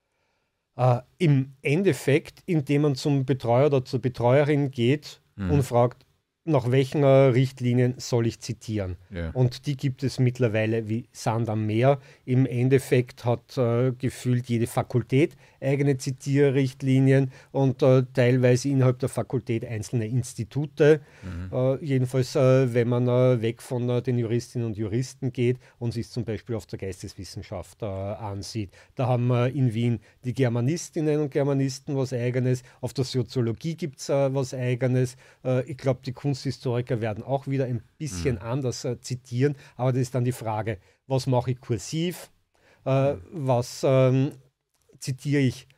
Äh, Im Endeffekt, indem man zum Betreuer oder zur Betreuerin geht mhm. und fragt, nach welchen äh, Richtlinien soll ich zitieren? Ja. Und die gibt es mittlerweile wie Sand am Meer. Im Endeffekt hat äh, gefühlt jede Fakultät eigene Zitierrichtlinien und äh, teilweise innerhalb der Fakultät einzelne Institute. Mhm. Äh, jedenfalls, äh, wenn man äh, weg von äh, den Juristinnen und Juristen geht und sich zum Beispiel auf der Geisteswissenschaft äh, ansieht. Da haben wir in Wien die Germanistinnen und Germanisten was Eigenes. Auf der Soziologie gibt es äh, was Eigenes. Äh, ich glaube, die Kunsthistoriker werden auch wieder ein bisschen mhm. anders äh, zitieren. Aber das ist dann die Frage, was mache ich kursiv? Äh, mhm. Was ähm, zitiere ich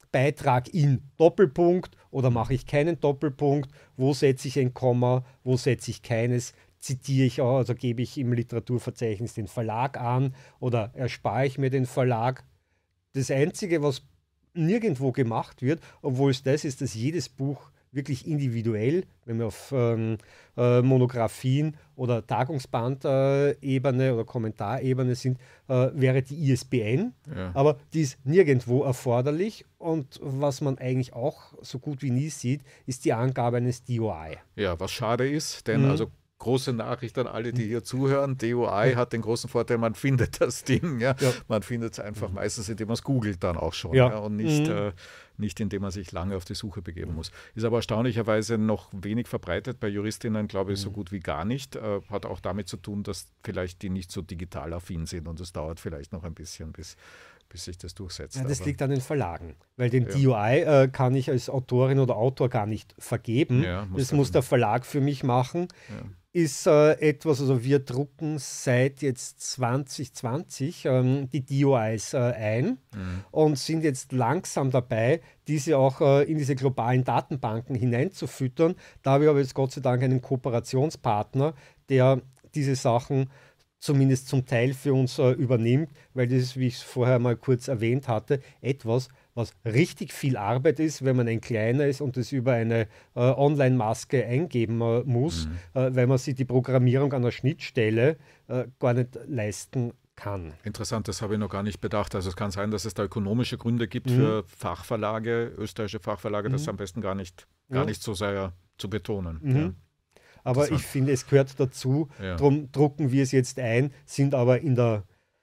Beitrag in Doppelpunkt oder mache ich keinen Doppelpunkt, wo setze ich ein Komma, wo setze ich keines, zitiere ich auch, also gebe ich im Literaturverzeichnis den Verlag an oder erspare ich mir den Verlag. Das Einzige, was nirgendwo gemacht wird, obwohl es das ist, dass jedes Buch wirklich individuell, wenn wir auf ähm, äh, Monographien oder Tagungsbandebene äh, oder Kommentarebene sind, äh, wäre die I S B N, ja. Aber die ist nirgendwo erforderlich und was man eigentlich auch so gut wie nie sieht, ist die Angabe eines D O I. Ja, was schade ist, denn mhm. also große Nachricht an alle, die hier zuhören. D O I hat den großen Vorteil, man findet das Ding. Ja? Ja. Man findet es einfach meistens, indem man es googelt dann auch schon. Ja. Ja? Und nicht, mhm. äh, nicht, indem man sich lange auf die Suche begeben muss. Ist aber erstaunlicherweise noch wenig verbreitet. Bei Juristinnen, glaube ich, so gut wie gar nicht. Äh, hat auch damit zu tun, dass vielleicht die nicht so digital affin sind. Und es dauert vielleicht noch ein bisschen, bis, bis sich das durchsetzt. Ja, das aber liegt an den Verlagen. Weil den ja. D O I äh, kann ich als Autorin oder Autor gar nicht vergeben. Ja, muss das muss der Verlag für mich machen. Ja. Ist äh, etwas, also wir drucken seit jetzt zwanzig zwanzig ähm, die D O Is äh, ein mhm. und sind jetzt langsam dabei, diese auch äh, in diese globalen Datenbanken hineinzufüttern. Da habe ich aber jetzt Gott sei Dank einen Kooperationspartner, der diese Sachen zumindest zum Teil für uns äh, übernimmt, weil das ist, wie ich es vorher mal kurz erwähnt hatte, etwas, was richtig viel Arbeit ist, wenn man ein kleiner ist und es über eine äh, Online-Maske eingeben äh, muss, mhm. äh, weil man sich die Programmierung an der Schnittstelle äh, gar nicht leisten kann. Interessant, das habe ich noch gar nicht bedacht. Also es kann sein, dass es da ökonomische Gründe gibt mhm. für Fachverlage, österreichische Fachverlage, mhm. das ist am besten gar nicht, gar ja. nicht so sehr zu betonen. Mhm. Ja. Aber ich finde, es gehört dazu, ja. Darum drucken wir es jetzt ein, sind aber in der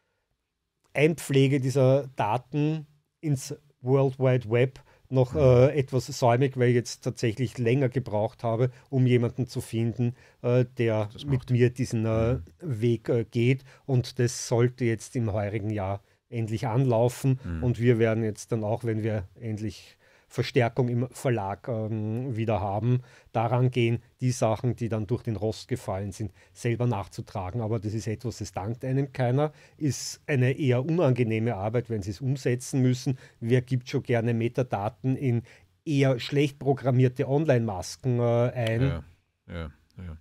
Einpflege dieser Daten ins World Wide Web noch mhm. äh, etwas säumig, weil ich jetzt tatsächlich länger gebraucht habe, um jemanden zu finden, äh, der mit mir diesen äh, mhm. Weg äh, geht. Und das sollte jetzt im heurigen Jahr endlich anlaufen. Mhm. Und wir werden jetzt dann auch, wenn wir endlich Verstärkung im Verlag ähm, wieder haben, daran gehen, die Sachen, die dann durch den Rost gefallen sind, selber nachzutragen. Aber das ist etwas, das dankt einem keiner, ist eine eher unangenehme Arbeit, wenn Sie es umsetzen müssen. Wer gibt schon gerne Metadaten in eher schlecht programmierte Online-Masken äh, ein? Ja, ja, ja.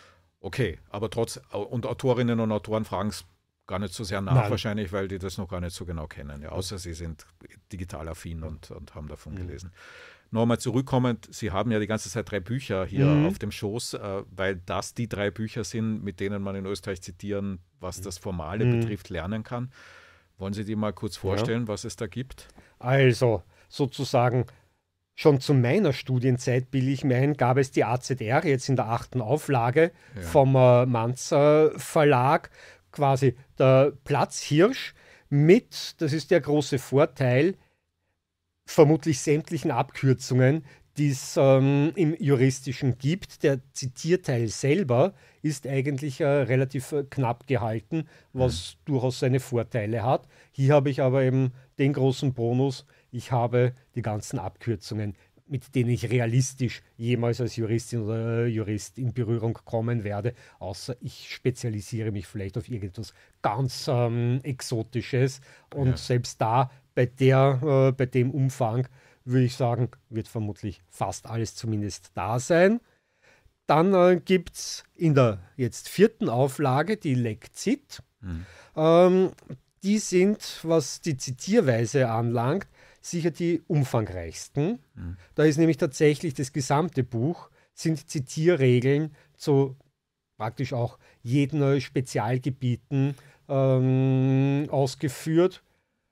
Okay, aber trotz, und Autorinnen und Autoren fragen es gar nicht so sehr nach, Nein. wahrscheinlich, weil die das noch gar nicht so genau kennen. Ja, außer sie sind digital affin und, und haben davon mhm. gelesen. Nochmal zurückkommend, Sie haben ja die ganze Zeit drei Bücher hier mhm. auf dem Schoß, äh, weil das die drei Bücher sind, mit denen man in Österreich zitieren, was das Formale mhm. betrifft, lernen kann. Wollen Sie die mal kurz vorstellen, ja. was es da gibt? Also, sozusagen schon zu meiner Studienzeit, bilde ich mir ein, gab es die A Z R, jetzt in der achten Auflage ja. vom äh, Manz äh, Verlag, quasi der Platzhirsch mit, das ist der große Vorteil, vermutlich sämtlichen Abkürzungen, die es ähm, im Juristischen gibt. Der Zitierteil selber ist eigentlich äh, relativ äh, knapp gehalten, was mhm. durchaus seine Vorteile hat. Hier habe ich aber eben den großen Bonus, ich habe die ganzen Abkürzungen, mit denen ich realistisch jemals als Juristin oder Jurist in Berührung kommen werde, außer ich spezialisiere mich vielleicht auf irgendetwas ganz ähm, Exotisches. Und ja. selbst da, bei, der, äh, bei dem Umfang, würde ich sagen, wird vermutlich fast alles zumindest da sein. Dann äh, gibt es in der jetzt vierten Auflage die Lekzit. Mhm. Ähm, die sind, was die Zitierweise anlangt, sicher die umfangreichsten. Mhm. Da ist nämlich tatsächlich das gesamte Buch, sind Zitierregeln zu praktisch auch jeden Spezialgebieten ähm, ausgeführt.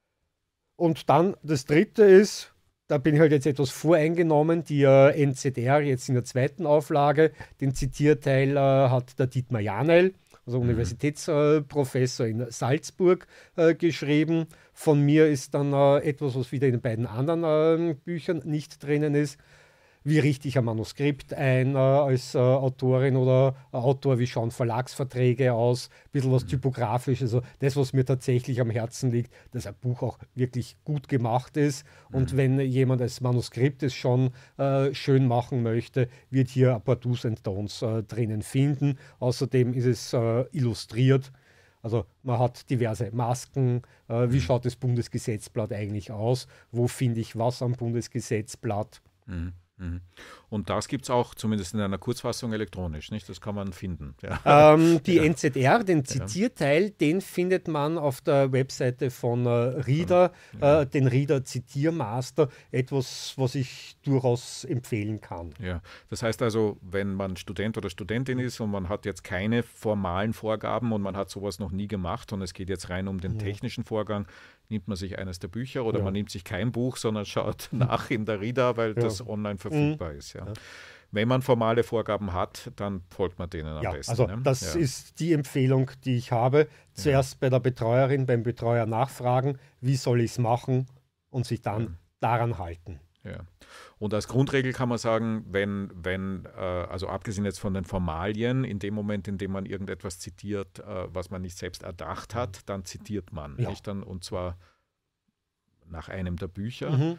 Und dann das dritte ist, da bin ich halt jetzt etwas voreingenommen, die äh, N Z R jetzt in der zweiten Auflage, den Zitierteil äh, hat der Dietmar Janel, also mhm. Universitätsprofessor äh, in Salzburg, äh, geschrieben. Von mir ist dann äh, etwas, was wieder in den beiden anderen äh, Büchern nicht drinnen ist. Wie richte ich ein Manuskript ein äh, als äh, Autorin oder äh, Autor? Wie schauen Verlagsverträge aus? Ein bisschen was Typografisches. Also das, was mir tatsächlich am Herzen liegt, dass ein Buch auch wirklich gut gemacht ist. Und mhm. wenn jemand das Manuskript es schon äh, schön machen möchte, wird hier ein paar Do's and Don'ts äh, drinnen finden. Außerdem ist es äh, illustriert. Also man hat diverse Masken, äh, wie Mhm. schaut das Bundesgesetzblatt eigentlich aus, wo finde ich was am Bundesgesetzblatt. Mhm. Mhm. Und das gibt es auch zumindest in einer Kurzfassung elektronisch, nicht? Das kann man finden. Ja. Ähm, die Ja. N Z R, den Ja. Zitierteil, den findet man auf der Webseite von äh, Reader, Ja. äh, den Reader Zitiermaster, etwas, was ich durchaus empfehlen kann. Ja, das heißt also, wenn man Student oder Studentin ist und man hat jetzt keine formalen Vorgaben und man hat sowas noch nie gemacht und es geht jetzt rein um den Ja. technischen Vorgang, nimmt man sich eines der Bücher oder Ja. man nimmt sich kein Buch, sondern schaut nach in der Reader, weil Ja. das online verfügbar ist. Ja. Ja. Wenn man formale Vorgaben hat, dann folgt man denen am Ja, besten. also ne? das ja. ist die Empfehlung, die ich habe. Zuerst bei der Betreuerin, beim Betreuer nachfragen, wie soll ich es machen und sich dann Ja. daran halten. Ja. Und als Grundregel kann man sagen, wenn, wenn äh, also abgesehen jetzt von den Formalien, in dem Moment, in dem man irgendetwas zitiert, äh, was man nicht selbst erdacht hat, dann zitiert man. Ja. Nicht dann, und zwar nach einem der Bücher. Mhm.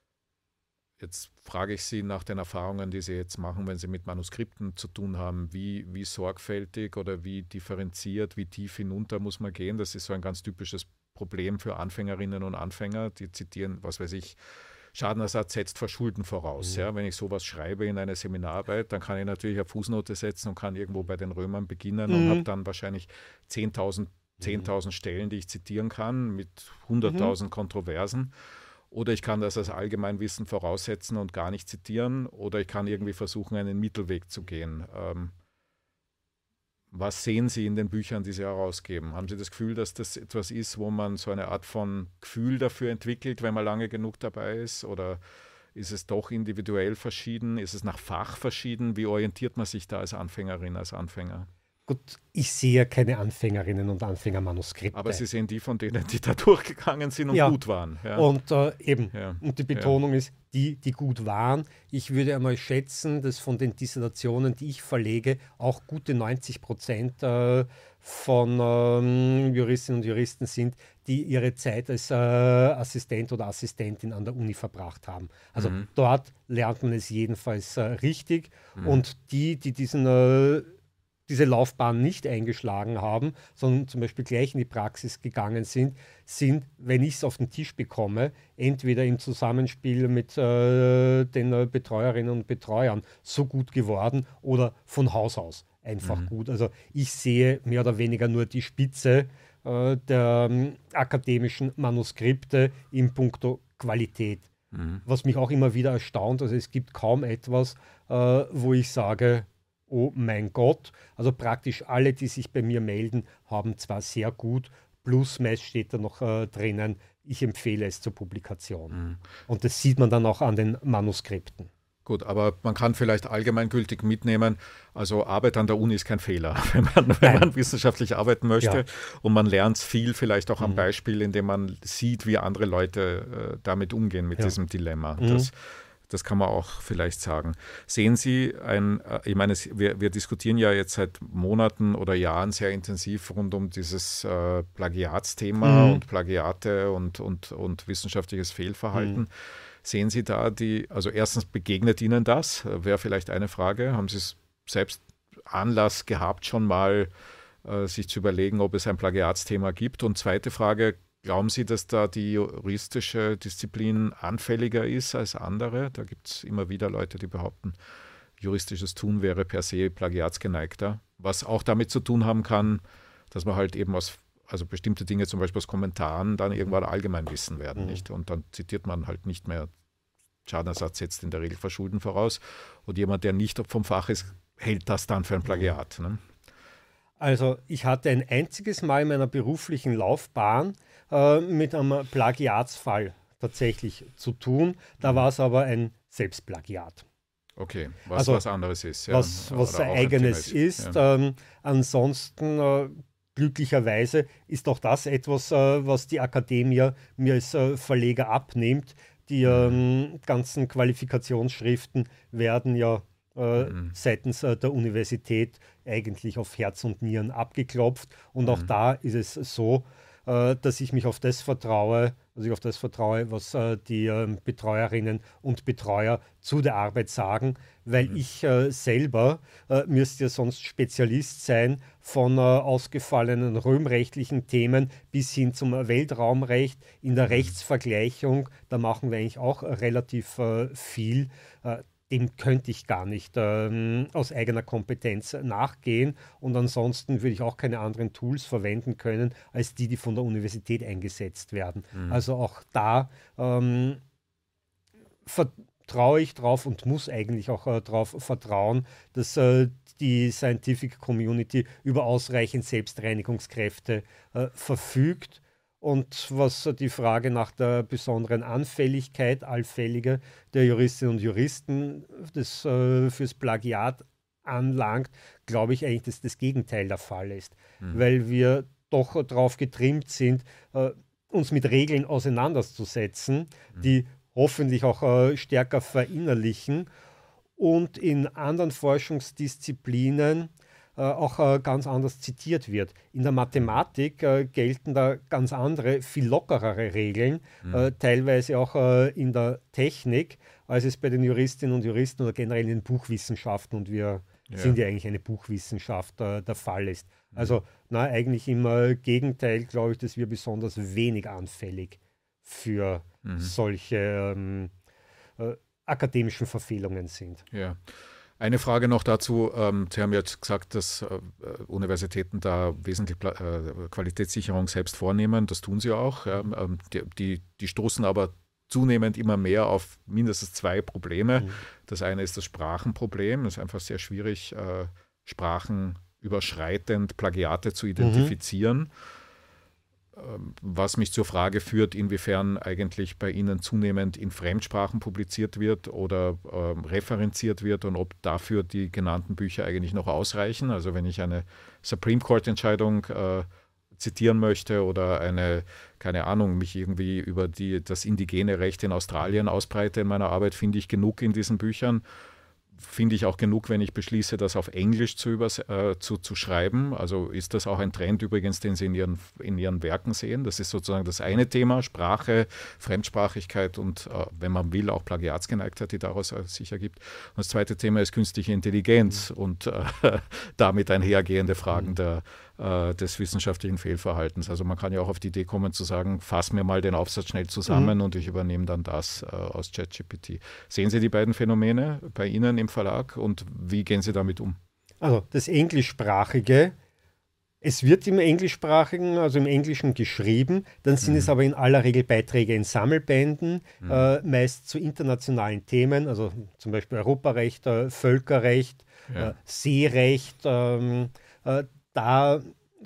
Jetzt frage ich Sie nach den Erfahrungen, die Sie jetzt machen, wenn Sie mit Manuskripten zu tun haben. Wie, wie sorgfältig oder wie differenziert, wie tief hinunter muss man gehen? Das ist so ein ganz typisches Problem für Anfängerinnen und Anfänger. Die zitieren, was weiß ich, Schadenersatz setzt Verschulden voraus. Mhm. Ja, wenn ich sowas schreibe in eine Seminararbeit, dann kann ich natürlich eine Fußnote setzen und kann irgendwo bei den Römern beginnen und Mhm. habe dann wahrscheinlich zehntausend Stellen, die ich zitieren kann, mit hunderttausend Kontroversen. Oder ich kann das als Allgemeinwissen voraussetzen und gar nicht zitieren. Oder ich kann irgendwie versuchen, einen Mittelweg zu gehen. Ähm, was sehen Sie in den Büchern, die Sie herausgeben? Haben Sie das Gefühl, dass das etwas ist, wo man so eine Art von Gefühl dafür entwickelt, wenn man lange genug dabei ist? Oder ist es doch individuell verschieden? Ist es nach Fach verschieden? Wie orientiert man sich da als Anfängerin, als Anfänger? Gut, ich sehe keine Anfängerinnen und Anfängermanuskripte. Aber Sie sehen die von denen, die da durchgegangen sind und Ja. gut waren. Ja. Und äh, eben, Ja. und die Betonung ist, die, die gut waren. Ich würde einmal schätzen, dass von den Dissertationen, die ich verlege, auch gute neunzig Prozent äh, von ähm, Juristinnen und Juristen sind, die ihre Zeit als äh, Assistent oder Assistentin an der Uni verbracht haben. Also Mhm. dort lernt man es jedenfalls äh, richtig. Mhm. Und die, die diesen äh, diese Laufbahn nicht eingeschlagen haben, sondern zum Beispiel gleich in die Praxis gegangen sind, sind, wenn ich es auf den Tisch bekomme, entweder im Zusammenspiel mit äh, den äh, Betreuerinnen und Betreuern so gut geworden oder von Haus aus einfach Mhm. gut. Also ich sehe mehr oder weniger nur die Spitze äh, der ähm, akademischen Manuskripte in puncto Qualität. Mhm. Was mich auch immer wieder erstaunt, also es gibt kaum etwas, äh, wo ich sage, oh mein Gott, also praktisch alle, die sich bei mir melden, haben zwar sehr gut, plus meist steht da noch äh, drinnen, ich empfehle es zur Publikation. Mhm. Und das sieht man dann auch an den Manuskripten. Gut, aber man kann vielleicht allgemeingültig mitnehmen, also Arbeit an der Uni ist kein Fehler, wenn man, wenn man wissenschaftlich arbeiten möchte. Ja. Und man lernt viel vielleicht auch am Mhm. Beispiel, indem man sieht, wie andere Leute äh, damit umgehen, mit Ja. diesem Dilemma. Mhm. Das, das kann man auch vielleicht sagen. Sehen Sie ein, äh, ich meine, es, wir, wir diskutieren ja jetzt seit Monaten oder Jahren sehr intensiv rund um dieses äh, Plagiatsthema Mhm. und Plagiate und, und, und wissenschaftliches Fehlverhalten. Mhm. Sehen Sie da die, also erstens begegnet Ihnen das, wäre vielleicht eine Frage. Haben Sie es selbst Anlass gehabt, schon mal äh, sich zu überlegen, ob es ein Plagiatsthema gibt? Und zweite Frage, glauben Sie, dass da die juristische Disziplin anfälliger ist als andere? Da gibt es immer wieder Leute, die behaupten, juristisches Tun wäre per se plagiatsgeneigter, was auch damit zu tun haben kann, dass man halt eben aus also bestimmte Dinge zum Beispiel aus Kommentaren dann irgendwann Allgemeinwissen werden, Mhm. nicht? Und dann zitiert man halt nicht mehr, Schadenersatz setzt in der Regel Verschulden voraus. Und jemand, der nicht vom Fach ist, hält das dann für ein Plagiat. Ne? Also ich hatte ein einziges Mal in meiner beruflichen Laufbahn äh, mit einem Plagiatsfall tatsächlich zu tun. Da war es aber ein Selbstplagiat. Okay, was Also, was anderes ist. Ja. was, was Oder auch ein eigenes Thema ist. Ja. Ähm, ansonsten, äh, glücklicherweise, ist auch das etwas, äh, was die Akademie mir als äh, Verleger abnimmt. Die ähm, ganzen Qualifikationsschriften werden ja äh, Mhm. seitens äh, der Universität eigentlich auf Herz und Nieren abgeklopft. Und auch Mhm. da ist es so, äh, dass ich mich auf das vertraue, also ich auf das vertraue, was äh, die äh, Betreuerinnen und Betreuer zu der Arbeit sagen, weil mhm. ich äh, selber äh, müsste ja sonst Spezialist sein von äh, ausgefallenen römrechtlichen Themen bis hin zum Weltraumrecht. In der mhm. Rechtsvergleichung, da machen wir eigentlich auch relativ äh, viel. Äh, dem könnte ich gar nicht ähm, aus eigener Kompetenz nachgehen. Und ansonsten würde ich auch keine anderen Tools verwenden können, als die, die von der Universität eingesetzt werden. Mhm. Also auch da ähm, vertraue ich drauf und muss eigentlich auch äh, darauf vertrauen, dass äh, die Scientific Community über ausreichend Selbstreinigungskräfte äh, verfügt. Und was die Frage nach der besonderen Anfälligkeit, allfälliger der Juristinnen und Juristen des, äh, fürs Plagiat anlangt, glaube ich eigentlich, dass das Gegenteil der Fall ist. Mhm. Weil wir doch darauf getrimmt sind, äh, uns mit Regeln auseinanderzusetzen, mhm. die hoffentlich auch äh, stärker verinnerlichen und in anderen Forschungsdisziplinen auch äh, ganz anders zitiert wird. In der Mathematik äh, gelten da ganz andere, viel lockerere Regeln, mhm. äh, teilweise auch äh, in der Technik, als es bei den Juristinnen und Juristen oder generell in den Buchwissenschaften, und wir ja. sind ja eigentlich eine Buchwissenschaft, äh, der Fall ist. Mhm. Also na, eigentlich im äh, Gegenteil glaube ich, dass wir besonders wenig anfällig für mhm. solche ähm, äh, akademischen Verfehlungen sind. Ja. Eine Frage noch dazu. Ähm, Sie haben jetzt gesagt, dass äh, Universitäten da wesentlich äh, Qualitätssicherung selbst vornehmen. Das tun sie auch. Ja. Ähm, die, die, die stoßen aber zunehmend immer mehr auf mindestens zwei Probleme. Mhm. Das eine ist das Sprachenproblem. Es ist einfach sehr schwierig, äh, sprachenüberschreitend Plagiate zu identifizieren. Mhm. Was mich zur Frage führt, inwiefern eigentlich bei Ihnen zunehmend in Fremdsprachen publiziert wird oder äh, referenziert wird und ob dafür die genannten Bücher eigentlich noch ausreichen. Also wenn ich eine Supreme Court-Entscheidung äh, zitieren möchte oder eine, keine Ahnung, mich irgendwie über die, das indigene Recht in Australien ausbreite in meiner Arbeit, finde ich genug in diesen Büchern. Finde ich auch genug, wenn ich beschließe, das auf Englisch zu, übers äh, zu, zu schreiben. Also ist das auch ein Trend übrigens, den Sie in Ihren, in Ihren Werken sehen. Das ist sozusagen das eine Thema, Sprache, Fremdsprachigkeit und, äh, wenn man will, auch Plagiatsgeneigtheit, die daraus äh, sich ergibt. Und das zweite Thema ist künstliche Intelligenz mhm. und äh, damit einhergehende Fragen mhm. der, äh, des wissenschaftlichen Fehlverhaltens. Also man kann ja auch auf die Idee kommen zu sagen, fass mir mal den Aufsatz schnell zusammen mhm. und ich übernehme dann das äh, aus ChatGPT. Sehen Sie die beiden Phänomene bei Ihnen im Verlag und wie gehen Sie damit um? Also das Englischsprachige, es wird im Englischsprachigen, also im Englischen geschrieben, dann sind mhm. es aber in aller Regel Beiträge in Sammelbänden, mhm. äh, meist zu internationalen Themen, also zum Beispiel Europarecht, äh, Völkerrecht, ja. äh, Seerecht. Ähm, äh, da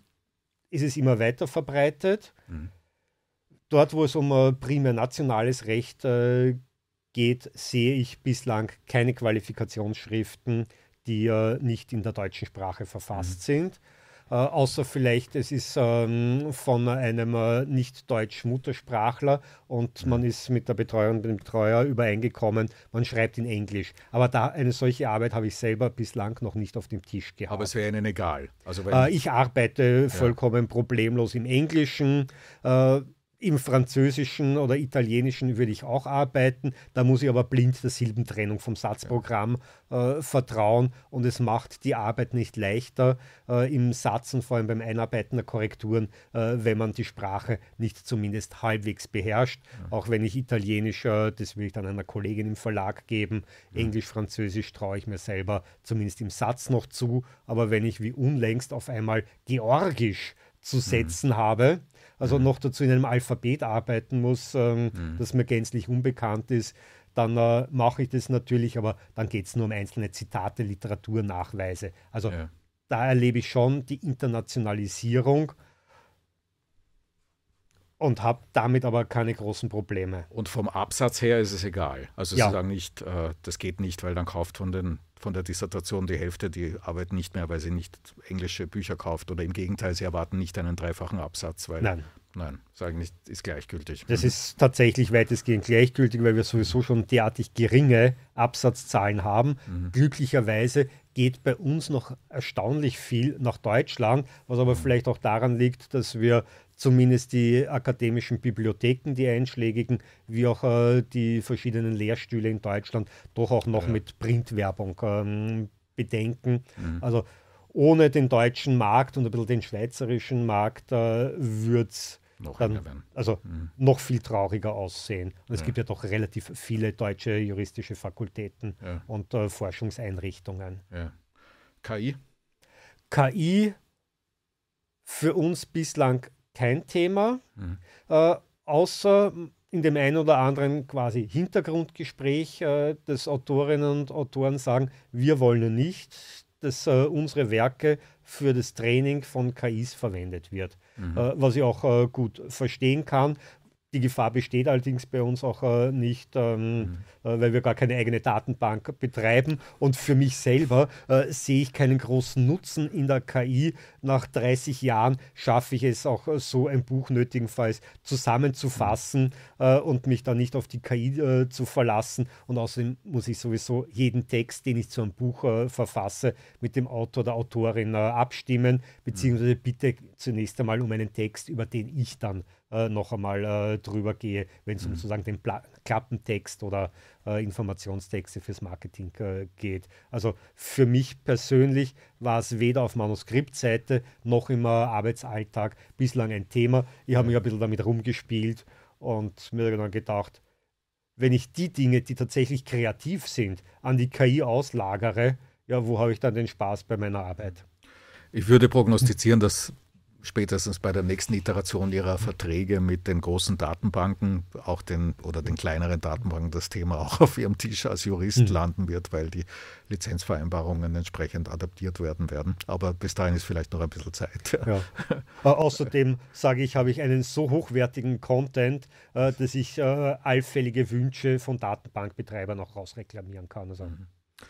ist es immer weiter verbreitet. Mhm. Dort, wo es um äh, primär nationales Recht äh, geht, sehe ich bislang keine Qualifikationsschriften, die äh, nicht in der deutschen Sprache verfasst mhm. sind. Äh, außer vielleicht, es ist ähm, von einem äh, nicht-deutschen Muttersprachler und mhm. man ist mit der Betreuerin und dem Betreuer übereingekommen, man schreibt in Englisch. Aber da eine solche Arbeit habe ich selber bislang noch nicht auf dem Tisch gehabt. Aber es wäre Ihnen egal? Also wenn äh, ich arbeite ja. vollkommen problemlos im Englischen. Äh, Im Französischen oder Italienischen würde ich auch arbeiten. Da muss ich aber blind der Silbentrennung vom Satzprogramm äh, vertrauen und es macht die Arbeit nicht leichter äh, im Satz und vor allem beim Einarbeiten der Korrekturen, äh, wenn man die Sprache nicht zumindest halbwegs beherrscht. Ja. Auch wenn ich Italienisch, äh, das will ich dann einer Kollegin im Verlag geben. Ja. Englisch, Französisch traue ich mir selber zumindest im Satz noch zu. Aber wenn ich wie unlängst auf einmal Georgisch zu setzen mhm. habe, also mhm. noch dazu in einem Alphabet arbeiten muss, ähm, mhm. das mir gänzlich unbekannt ist, dann äh, mache ich das natürlich, aber dann geht es nur um einzelne Zitate, Literaturnachweise. Also ja. da erlebe ich schon die Internationalisierung und habe damit aber keine großen Probleme. Und vom Absatz her ist es egal. Also ja. Sie sagen nicht, äh, das geht nicht, weil dann kauft von, den, von der Dissertation die Hälfte die Arbeit nicht mehr, weil sie nicht englische Bücher kauft. Oder im Gegenteil, Sie erwarten nicht einen dreifachen Absatz. Weil, nein. Nein, sagen nicht, ist gleichgültig. Das mhm. ist tatsächlich weitestgehend gleichgültig, weil wir sowieso schon derartig geringe Absatzzahlen haben. Mhm. Glücklicherweise geht bei uns noch erstaunlich viel nach Deutschland, was aber vielleicht auch daran liegt, dass wir zumindest die akademischen Bibliotheken, die einschlägigen, wie auch äh, die verschiedenen Lehrstühle in Deutschland doch auch noch ja. mit Printwerbung ähm, bedenken. Mhm. Also ohne den deutschen Markt und ein bisschen den schweizerischen Markt äh, würde es noch, also mhm. noch viel trauriger aussehen. Und es ja. gibt ja doch relativ viele deutsche juristische Fakultäten ja. und äh, Forschungseinrichtungen. Ja. K I? K I für uns bislang kein Thema, mhm. äh, außer in dem einen oder anderen quasi Hintergrundgespräch, äh, dass Autorinnen und Autoren sagen, wir wollen nicht, dass äh, unsere Werke für das Training von K Is verwendet wird, mhm. äh, was ich auch äh, gut verstehen kann. Die Gefahr besteht allerdings bei uns auch äh, nicht, ähm, mhm. äh, weil wir gar keine eigene Datenbank betreiben. Und für mich selber äh, sehe ich keinen großen Nutzen in der K I. Nach dreißig Jahren schaffe ich es auch äh, so, ein Buch nötigenfalls zusammenzufassen mhm. äh, und mich dann nicht auf die K I äh, zu verlassen. Und außerdem muss ich sowieso jeden Text, den ich zu einem Buch äh, verfasse, mit dem Autor oder Autorin äh, abstimmen, beziehungsweise bitte zunächst einmal um einen Text, über den ich dann äh, noch einmal äh, drüber gehe, wenn es mhm. um sozusagen den Pla- Klappentext oder äh, Informationstexte fürs Marketing äh, geht. Also für mich persönlich war es weder auf Manuskriptseite noch im äh, Arbeitsalltag bislang ein Thema. Ich habe mich ein bisschen damit rumgespielt und mir dann gedacht, wenn ich die Dinge, die tatsächlich kreativ sind, an die K I auslagere, ja, wo habe ich dann den Spaß bei meiner Arbeit? Ich würde prognostizieren, dass spätestens bei der nächsten Iteration ihrer Verträge mit den großen Datenbanken, auch den oder den kleineren Datenbanken, das Thema auch auf ihrem Tisch als Jurist mhm. landen wird, weil die Lizenzvereinbarungen entsprechend adaptiert werden werden. Aber bis dahin ist vielleicht noch ein bisschen Zeit. Ja. äh, außerdem sage ich, habe ich einen so hochwertigen Content, äh, dass ich äh, allfällige Wünsche von Datenbankbetreibern auch rausreklamieren kann. Also. Mhm.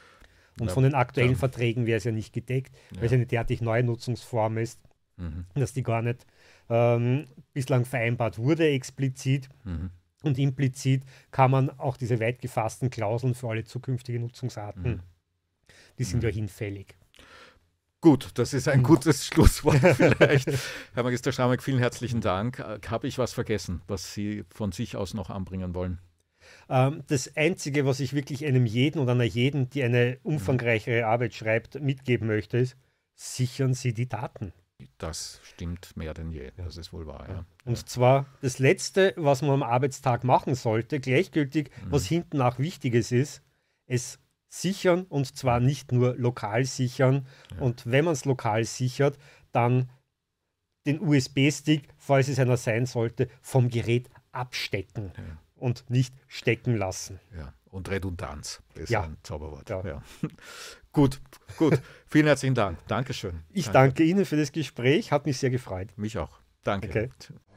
Und ja, von den aktuellen ja. Verträgen wäre es ja nicht gedeckt, weil ja. es eine derartig neue Nutzungsform ist, mhm. dass die gar nicht ähm, bislang vereinbart wurde explizit. Mhm. Und implizit kann man auch diese weit gefassten Klauseln für alle zukünftige Nutzungsarten, mhm. die sind mhm. ja hinfällig. Gut, das ist ein gutes Schlusswort vielleicht. Herr Magister Schrammeck, vielen herzlichen Dank. Habe ich was vergessen, was Sie von sich aus noch anbringen wollen? Das Einzige, was ich wirklich einem jeden oder einer jeden, die eine umfangreichere Arbeit schreibt, mitgeben möchte, ist, sichern Sie die Daten. Das stimmt mehr denn je, das ist wohl wahr. Ja. Und ja. zwar das Letzte, was man am Arbeitstag machen sollte, gleichgültig, mhm. was hinten nach Wichtiges ist, es sichern und zwar nicht nur lokal sichern. Ja. Und wenn man es lokal sichert, dann den U S B-Stick, falls es einer sein sollte, vom Gerät abstecken. Ja. Und nicht stecken lassen. Ja, und Redundanz ist ja. ein Zauberwort. Ja. Ja. Gut, gut. Vielen herzlichen Dank. Dankeschön. Ich danke. danke Ihnen für das Gespräch. Hat mich sehr gefreut. Mich auch. Danke. Okay.